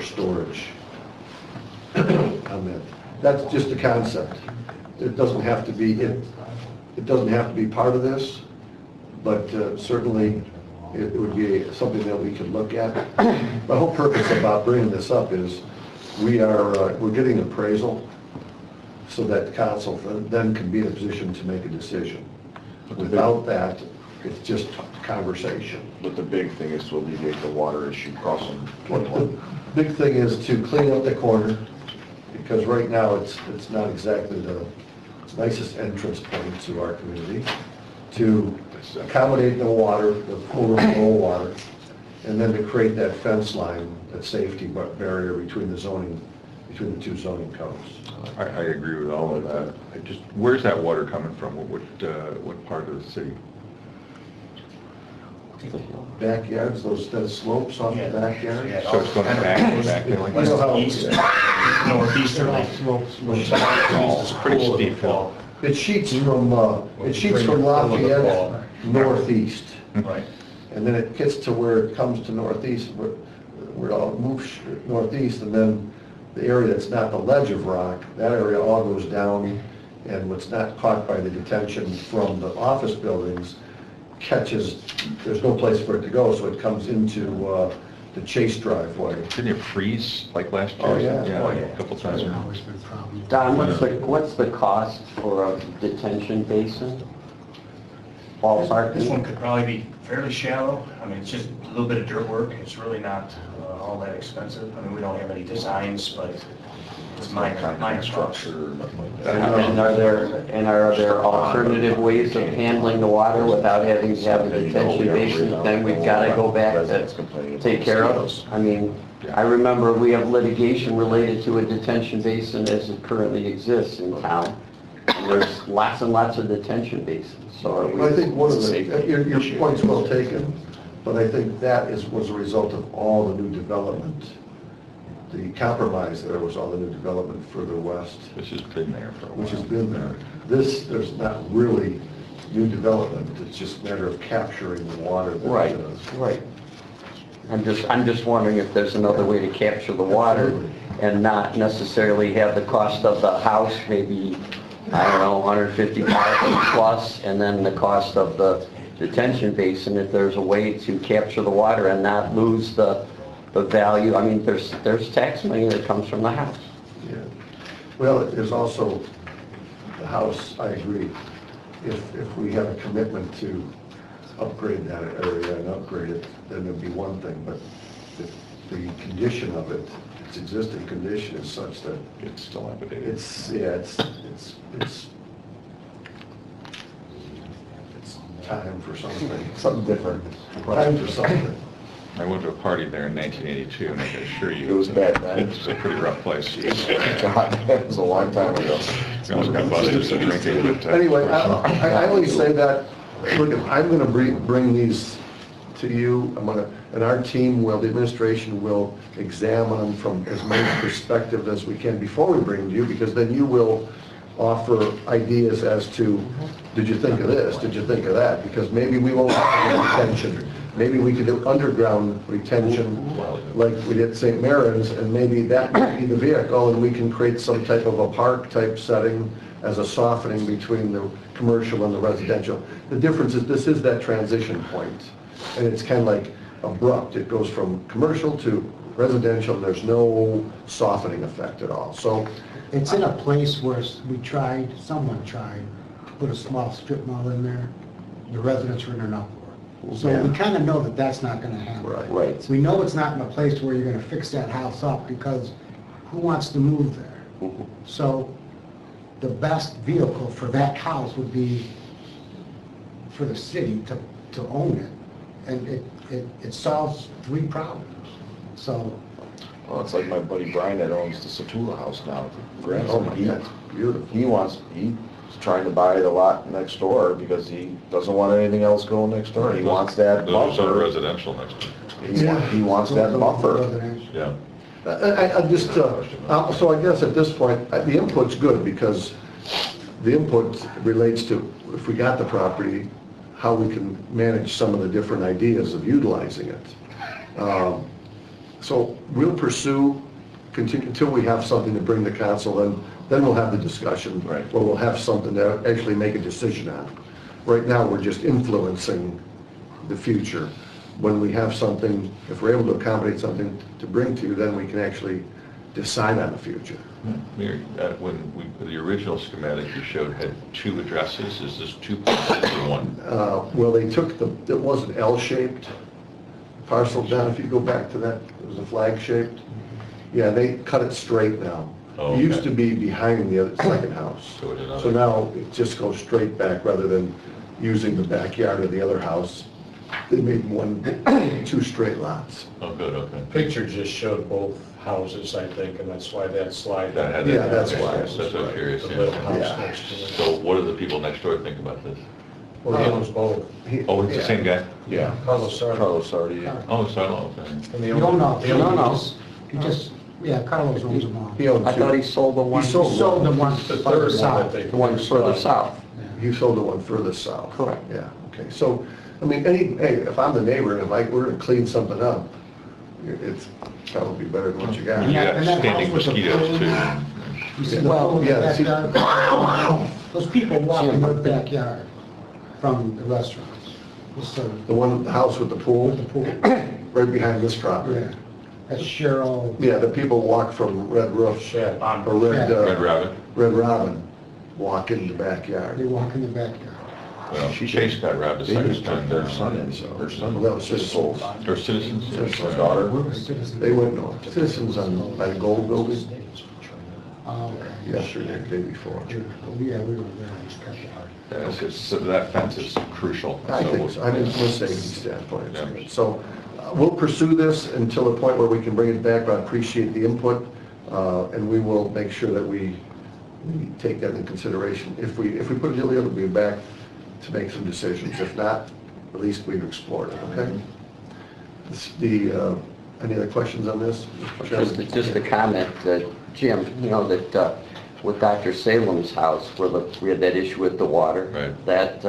that. That's just a concept. It doesn't have to be part of this, but certainly it would be something that we could look at. The whole purpose about bringing this up is we're getting appraisal so that council then can be in a position to make a decision. Without that, it's just conversation. But the big thing is to alleviate the water issue crossing The 21. big thing is to clean up the corner, because right now it's not exactly the nicest entrance point to our community, to accommodate the water, the flow water, and then to create that fence line, that safety barrier between the two zoning codes. I agree with all of that. Where's that water coming from? What part of the city? Backyards, that slopes off the backyard. So it's going back there like You know how- Northeasterly. It's pretty steep hill. It sheets from Lafayette northeast, Right. and then it gets to where it comes to northeast, where it all moves northeast, and then the area that's not the ledge of rock, that area all goes down, and what's not caught by the detention from the office buildings catches, there's no place for it to go, so it comes into the Chase driveway. Didn't it freeze like last year? Oh, yeah. Yeah, Oh, yeah. a couple times. Don, what's the cost for a detention basin? Ballpark? This one could probably be fairly shallow. I mean, it's just a little bit of dirt work. It's really not all that expensive. I mean, we don't have any designs, but it's minor cost. Structure, nothing like that. And are there alternative ways of handling the water without having to have a detention basin that then we've got to go back to take care of? I mean, I remember we have litigation related to a detention basin as it currently exists in town. And there's lots and lots of detention basins, so are we... I think one of your point's well taken, but I think that was a result of all the new development. The compromise there was all the new development further west. This has been there for a while. Which has been there. There's not really new development, it's just a matter of capturing the water. Right, right. I'm just wondering if there's another way to capture the water and not necessarily have the cost of the house, maybe, I don't know, 150,000 plus, and then the cost of the detention basin, if there's a way to capture the water and not lose the value. I mean, there's tax money that comes from the house. Yeah. Well, there's also the house, I agree. If we have a commitment to upgrade that area and upgrade it, then it'd be one thing, but if the condition of it, its existing condition is such that It's dilapidated. it's time for something different. Time for something. I went to a party there in 1982, and I can assure you... It was bad then. It's a pretty rough place. God, that was a long time ago. We almost got busted for drinking, but... Anyway, I only say that, look, I'm going to bring these to you, and our team will, the administration will examine them from as many perspectives as we can before we bring them to you, because then you will offer ideas as to, did you think of this, did you think of that? Because maybe we won't have retention. Maybe we could do underground retention like we did at St. Mary's, and maybe that might be the vehicle, and we can create some type of a park-type setting as a softening between the commercial and the residential. The difference is this is that transition point, and it's kind of like abrupt. It goes from commercial to residential, and there's no softening effect at all. So It's in a place where someone tried to put a small strip mall in there. The residents were in an uproar. So we kind of know that that's not going to happen. Right. We know it's not in a place where you're going to fix that house up, because who wants to move there? So the best vehicle for that house would be for the city to own it. And it solves three problems. So, Well, it's like my buddy Brian that owns the Satula house now. oh my God, beautiful. He's trying to buy the lot next door because he doesn't want anything else going next door. He wants that Those are buffer. residential next door. He wants that buffer. Yeah. I just, so I guess at this point, the input's good, because the input relates to, if we got the property, how we can manage some of the different ideas of utilizing it. So we'll continue until we have something to bring to council, then we'll have the discussion. Right. Where we'll have something to actually make a decision on. Right now, we're just influencing the future. When we have something, if we're able to accommodate something to bring to you, then we can actually decide on the future. Mayor, the original schematic you showed had 2 addresses. Is this 2 parcels or 1? Well, they took it was an L-shaped parcel down, if you go back to that, it was a flag-shaped. Yeah, they cut it straight now. Oh, It used okay. to be behind the other second house. So it is So now it just goes straight back rather than using the backyard of the other house. They made 2 straight lots. Oh, good, okay. Picture just showed both houses, I think, and that's why that slide. That had Yeah, that- that's why. That's what I'm curious. The yeah. little house Yeah. next to it. So what do the people next door think about this? Well, he owns both. Oh, it's the same guy? Yeah. Carlos Sardi. Carlos Sardi, yeah. Oh, so, okay. And they You own- don't know. they own- He just, yeah, Carlos owns them all. He owned I thought he 2. sold the one. He sold Sold the one The further third one that south. they. The one further south. He sold the one further south. Correct. Yeah, okay. So, I mean, hey, if I'm the neighbor and we're gonna clean something up, it's probably better than what you got. You Yeah, got and that standing house with the mosquitoes pool. too. You see the Well, pool in the yeah, see- backyard? Those people walk in their backyard from the restaurants. So, The house with the pool, with the pool, right behind this property. yeah. That's Cheryl. Yeah, the people walk from Red Roof, Shed. or Red Rabbit. Red Robin, walk in the They backyard. walk in the backyard. Well, Chase got robbed a They second just took time. their son in, her Well, son. that was Citizens. Or citizens? His daughter. They went north. Citizens by the Gold Building Oh, yesterday, the day before. yeah, we were there. It's cut out. Yeah, so that fence is crucial. I So think so. I mean, from a safety standpoint, it's good. So we'll pursue this until the point where we can bring it back. I appreciate the input, and we will make sure that we take that into consideration. If we put a deal together, we'll be back to make some decisions. If not, at least we've explored it, okay? Any other questions on this? Just a comment, Jim, you know, that with Dr. Salem's house, where we had that issue with the water. Right. That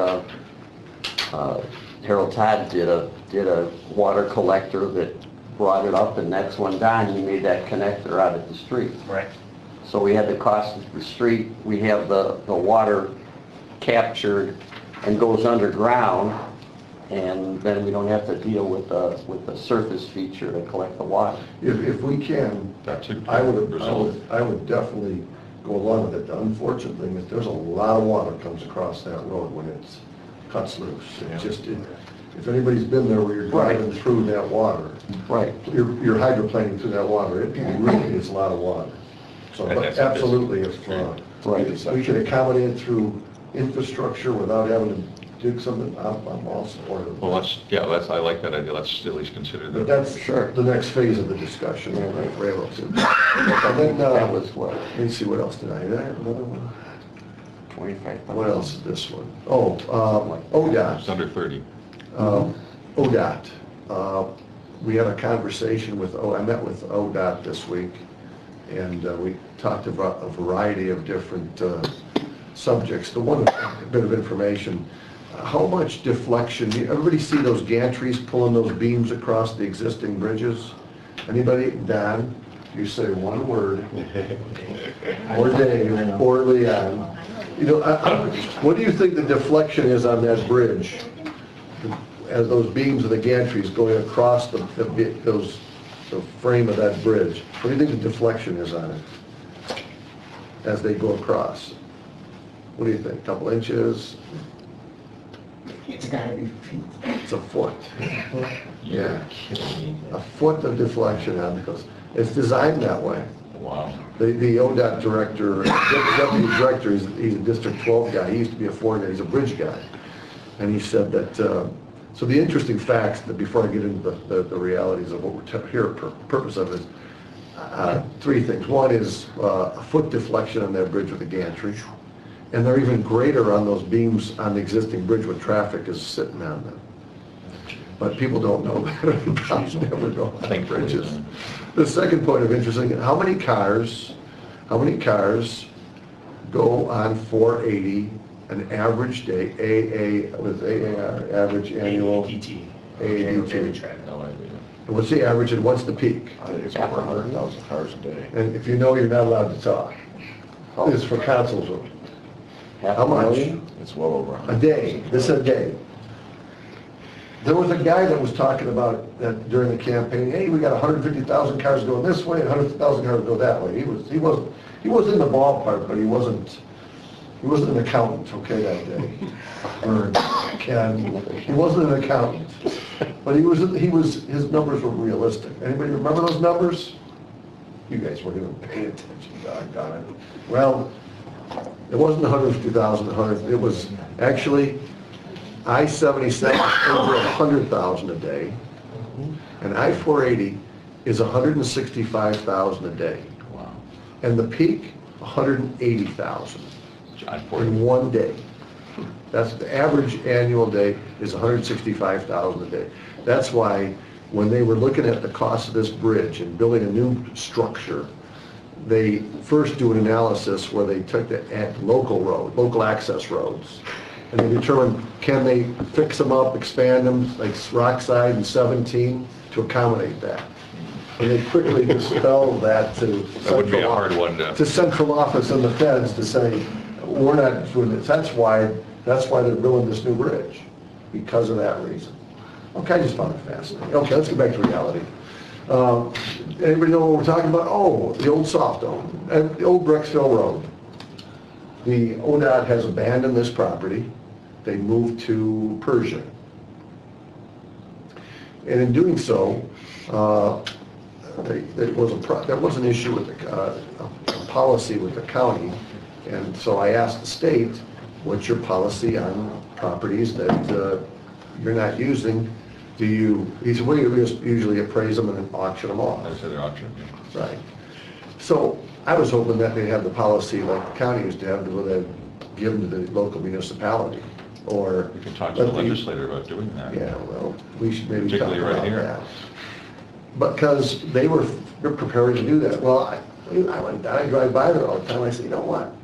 Harold Todd did a water collector that brought it up, and next one down, he made that connector out at the street. Right. So we had the cost of the street, we have the water captured and goes underground, and then we don't have to deal with the surface feature to collect the water. If we can, That's a I good result. would definitely go along with it. The unfortunate thing is there's a lot of water comes across that road when it cuts loose. If anybody's been there where you're driving through that water, Right. you're hydroplaning through that water, it really is a lot of water. So, And but that's- absolutely, if Right. we can accommodate it through infrastructure without having to do something, I'm all supportive. Well, I like that idea. Let's at least consider But that. that's Sure. the next phase of the discussion, if we're able to. And then, That was what, let me see, what else did I have? Another one? 25,000? What else is this one? Oh, ODOT. It's under 30. ODOT. We had a conversation with, I met with ODOT this week, and we talked about a variety of different subjects. The one bit of information, how much deflection, everybody see those gantries pulling those beams across the existing bridges? Anybody? Don, you say one word, or Dave, or Leon. You know, what do you think the deflection is on that bridge? As those beams of the gantries going across the frame of that bridge, what do you think the deflection is on it as they go across? What do you think, a couple inches? It's gotta be feet. It's a foot. You're kidding me. A foot of deflection on it, because it's designed that way. Wow. The ODOT director, deputy director, he's a District 12 guy, he used to be a foreigner, he's a bridge guy. And he said that, so the interesting facts, that before I get into the realities of what we're here, purpose of it is, 3 things. One is a foot deflection on that bridge with a gantry, and they're even greater on those beams on the existing bridge when traffic is sitting on them. But people don't know that, never go on bridges. The second point of interesting, how many cars go on 480 an average day, with AAR, average annual? AADT. AADT. No idea. And what's the average and what's the peak? I think it's over 100,000 cars a day. And if you know, you're not allowed to talk. It's for councils. Half How a much? million? It's well over A 100. day, this a day. There was a guy that was talking about that during the campaign, hey, we got 150,000 cars going this way and 100,000 cars go that way. He was in the ballpark, but he wasn't an accountant, okay, that day. Or Ken, he wasn't an accountant, but his numbers were realistic. Anybody remember those numbers? You guys weren't even paying attention, doggone it. Well, it wasn't 150,000, it was actually I-77 over 100,000 a day, and I-480 is 165,000 a day. Wow. And the peak, 180,000 in one day. That's the average annual day is 165,000 a day. That's why when they were looking at the cost of this bridge and building a new structure, they first do an analysis where they took the local access roads, and they determined, can they fix them up, expand them, like Rockside and 17, to accommodate that. And they quickly dispelled that to That would be a hard one to central office and the feds to say, we're not doing this. That's why they're building this new bridge, because of that reason. Okay, I just found it fascinating. Okay, let's get back to reality. Anybody know what we're talking about? Oh, the old soft dome, the old Brecksville Road. The ODOT has abandoned this property. They moved to Persia. And in doing so, there was an issue with a policy with the county. And so I asked the state, what's your policy on properties that you're not using? He said, well, you just usually appraise them and then auction them off. I said they're auction, yeah. Right. So I was hoping that they had the policy like the county used to have, where they give them to the local municipality, or... We can talk to the legislator about doing that. Yeah, well, we should maybe talk Particularly right about here. that. Because they're prepared to do that. Well, I drive by there all the time, I say, you know what?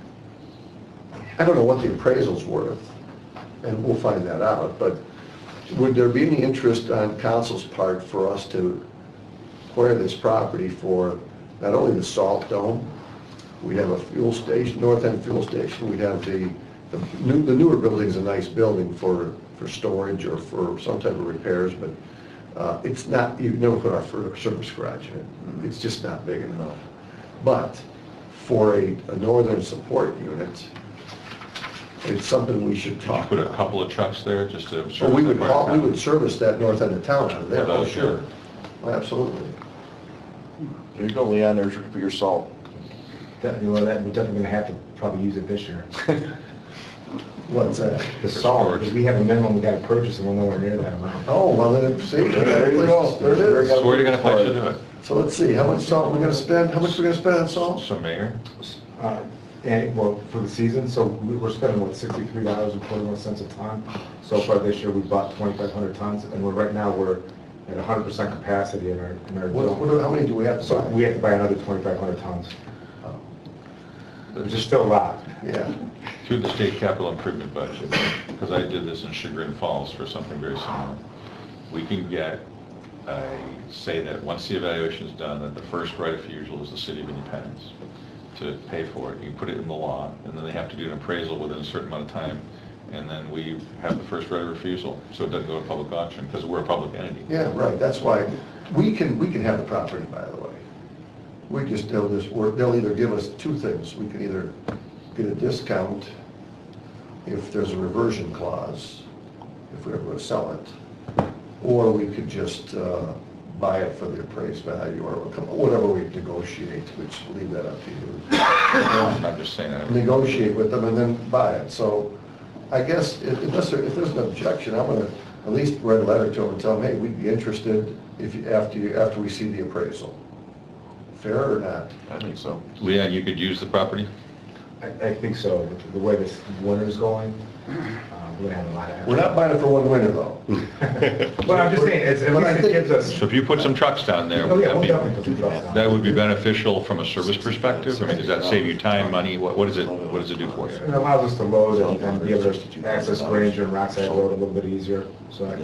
I don't know what the appraisal's worth, and we'll find that out, but would there be any interest on council's part for us to acquire this property for not only the salt dome, we have a fuel station, north end fuel station, we'd have the newer building's a nice building for storage or for some type of repairs, but it's not, you never put our service garage in it. It's just not big enough. But for a northern support unit, it's something we should talk Put about. a couple of trucks there just to service Well, we that part of would town. service that north end of town out of there, oh, Yeah. sure. Absolutely. There you go, Leon, there's for your salt. We're definitely gonna have to probably use it this year. What's that? The salt, because we have a minimum we gotta purchase and we're nowhere near that amount. Oh, well, then, see, there you go, there it is. So where are you gonna fix to do it? So let's see, how much salt we're gonna spend, how much we're gonna spend on salt? So Mayor, And, well, for the season, so we're spending, what, $63.41 a ton? So far this year, we bought 2,500 tons, and right now, we're at 100% capacity in our How many do we have to So buy? we have to buy another 2,500 tons, which is still a lot. Yeah, through the state capital improvement budget, because I did this in Chagrin Falls for something very similar, we can get, say that once the evaluation is done, that the first right of refusal is the City of Independence to pay for it. You can put it in the law, and then they have to do an appraisal within a certain amount of time, and then we have the first right of refusal, so it doesn't go to public auction, because we're a public entity. yeah, right, that's why, we can have the property, by the way. They'll either give us two things, we can either get a discount if there's a reversion clause, if we're able to sell it, or we could just buy it for the appraised value, or whatever we negotiate, which leave that up to you. I'm just saying that. Negotiate with them and then buy it. So I guess if there's an objection, I'm gonna at least write a letter to them and tell them, hey, we'd be interested after we see the appraisal. Fair or not? I think so. Leon, you could use the property? I think so, the way this winter's going, we're gonna have a lot of... We're not buying it for one winter though. But I'm just saying, at least it gives us... So if you put some trucks down there, Oh, yeah, we'll that'd definitely be- put some trucks down. that would be beneficial from a service perspective? I mean, does that save you time, money? What does it do for you? It allows us to load and be able to access Granger and Rockside Road a little bit easier, so I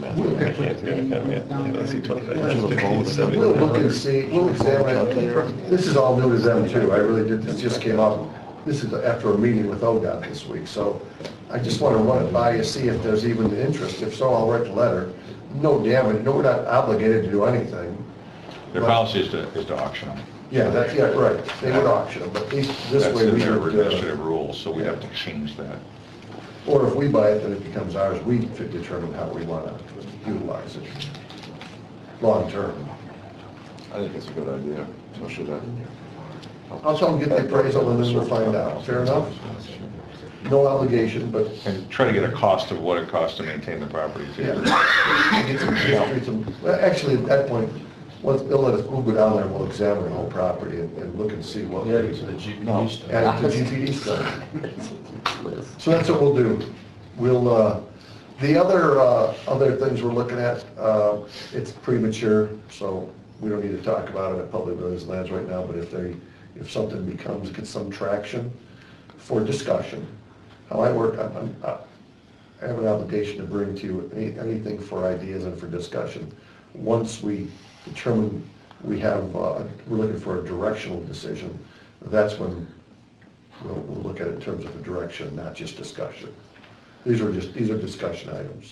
We'll look and see, we'll examine it. This is all new to them too, I really did, this just came up. this is after a meeting with ODOT this week, so I just want to run it by you, see if there's even interest. If so, I'll write the letter. No damage, no, we're not obligated to do anything. Their policy is to auction them. Yeah, that's, yeah, right, they would auction them, but at least this That's way in we their would, administrative rules, so we have to change that. or if we buy it, then it becomes ours, we could determine how we want to utilize it, long-term. I think it's a good idea, so should I? I'll tell them, get the appraisal, and then we'll find out, fair enough? No obligation, but, And try to get a cost of what it costs to maintain the property too. yeah. Get some- well, actually, at that point, once they'll let us, we'll go down there, and we'll examine the whole property and look and see what. Yeah, to the GPD stuff. Add it to GPD stuff. So that's what we'll do. We'll, the other things we're looking at, it's premature, so we don't need to talk about it at Public Buildings and Lands right now, but if something gets some traction for discussion, how I work, I have an obligation to bring to you anything for ideas and for discussion. Once we determine we're looking for a directional decision, that's when we'll look at it in terms of a direction, not just discussion. These are discussion items.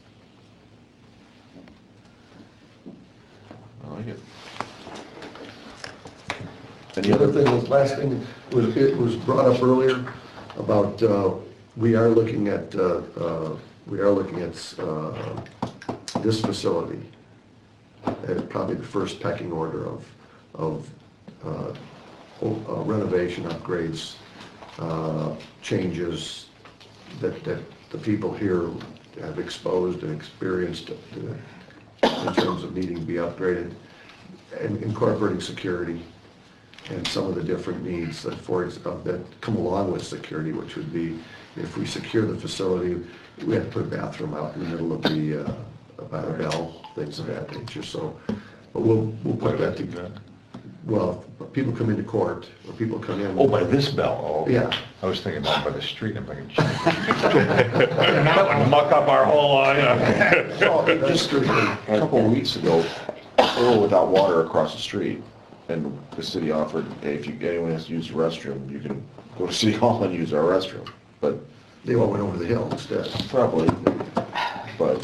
I like it. The other thing, the last thing, it was brought up earlier about, we are looking at this facility, probably the first pecking order of renovation, upgrades, changes that the people here have exposed and experienced in terms of needing to be upgraded, and incorporating security and some of the different needs that come along with security, which would be, if we secure the facility, we have to put a bathroom out in the middle of by the bell, things of that nature, so, but we'll put that together. Well, people come into court, or people come in. Oh, by this bell, oh. Yeah. I was thinking down by the street, I'm thinking, that would muck up our whole line. Just a couple of weeks ago, Earl without water across the street, and the city offered, hey, if anyone has to use the restroom, you can go to City Hall and use our restroom, but. They all went over the hill instead. Probably, but.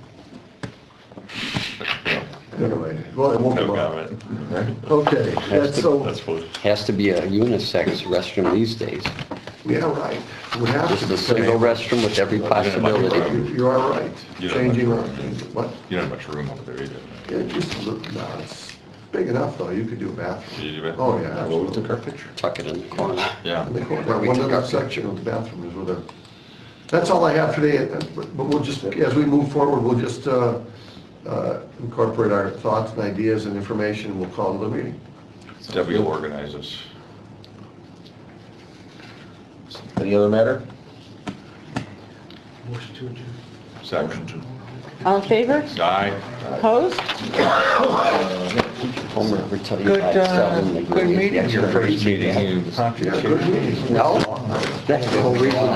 Anyway, well, it won't No come up. comment. Okay, that's so, That's what. Has to be a unisex restroom these days. yeah, right. Would have Just to a be. single restroom with every possibility. You are right. You don't Changing, have what? You don't have much room over there either. Yeah, just look, no, it's big enough though, you could do a bathroom. You do it? Oh, yeah, Well, we took absolutely. our picture. Tuck it in the corner. Yeah. And one other section of the bathroom is with a, that's all I have today, but we'll just, as we move forward, we'll just incorporate our thoughts and ideas and information, we'll call the meeting. Debbie will organize us. Any other matter? Second. All in favor? Aye. Opposed? Homer ever tell you Good, about selling the good meeting. Your first Meeting, you Yeah, good meeting. No, that's the whole reason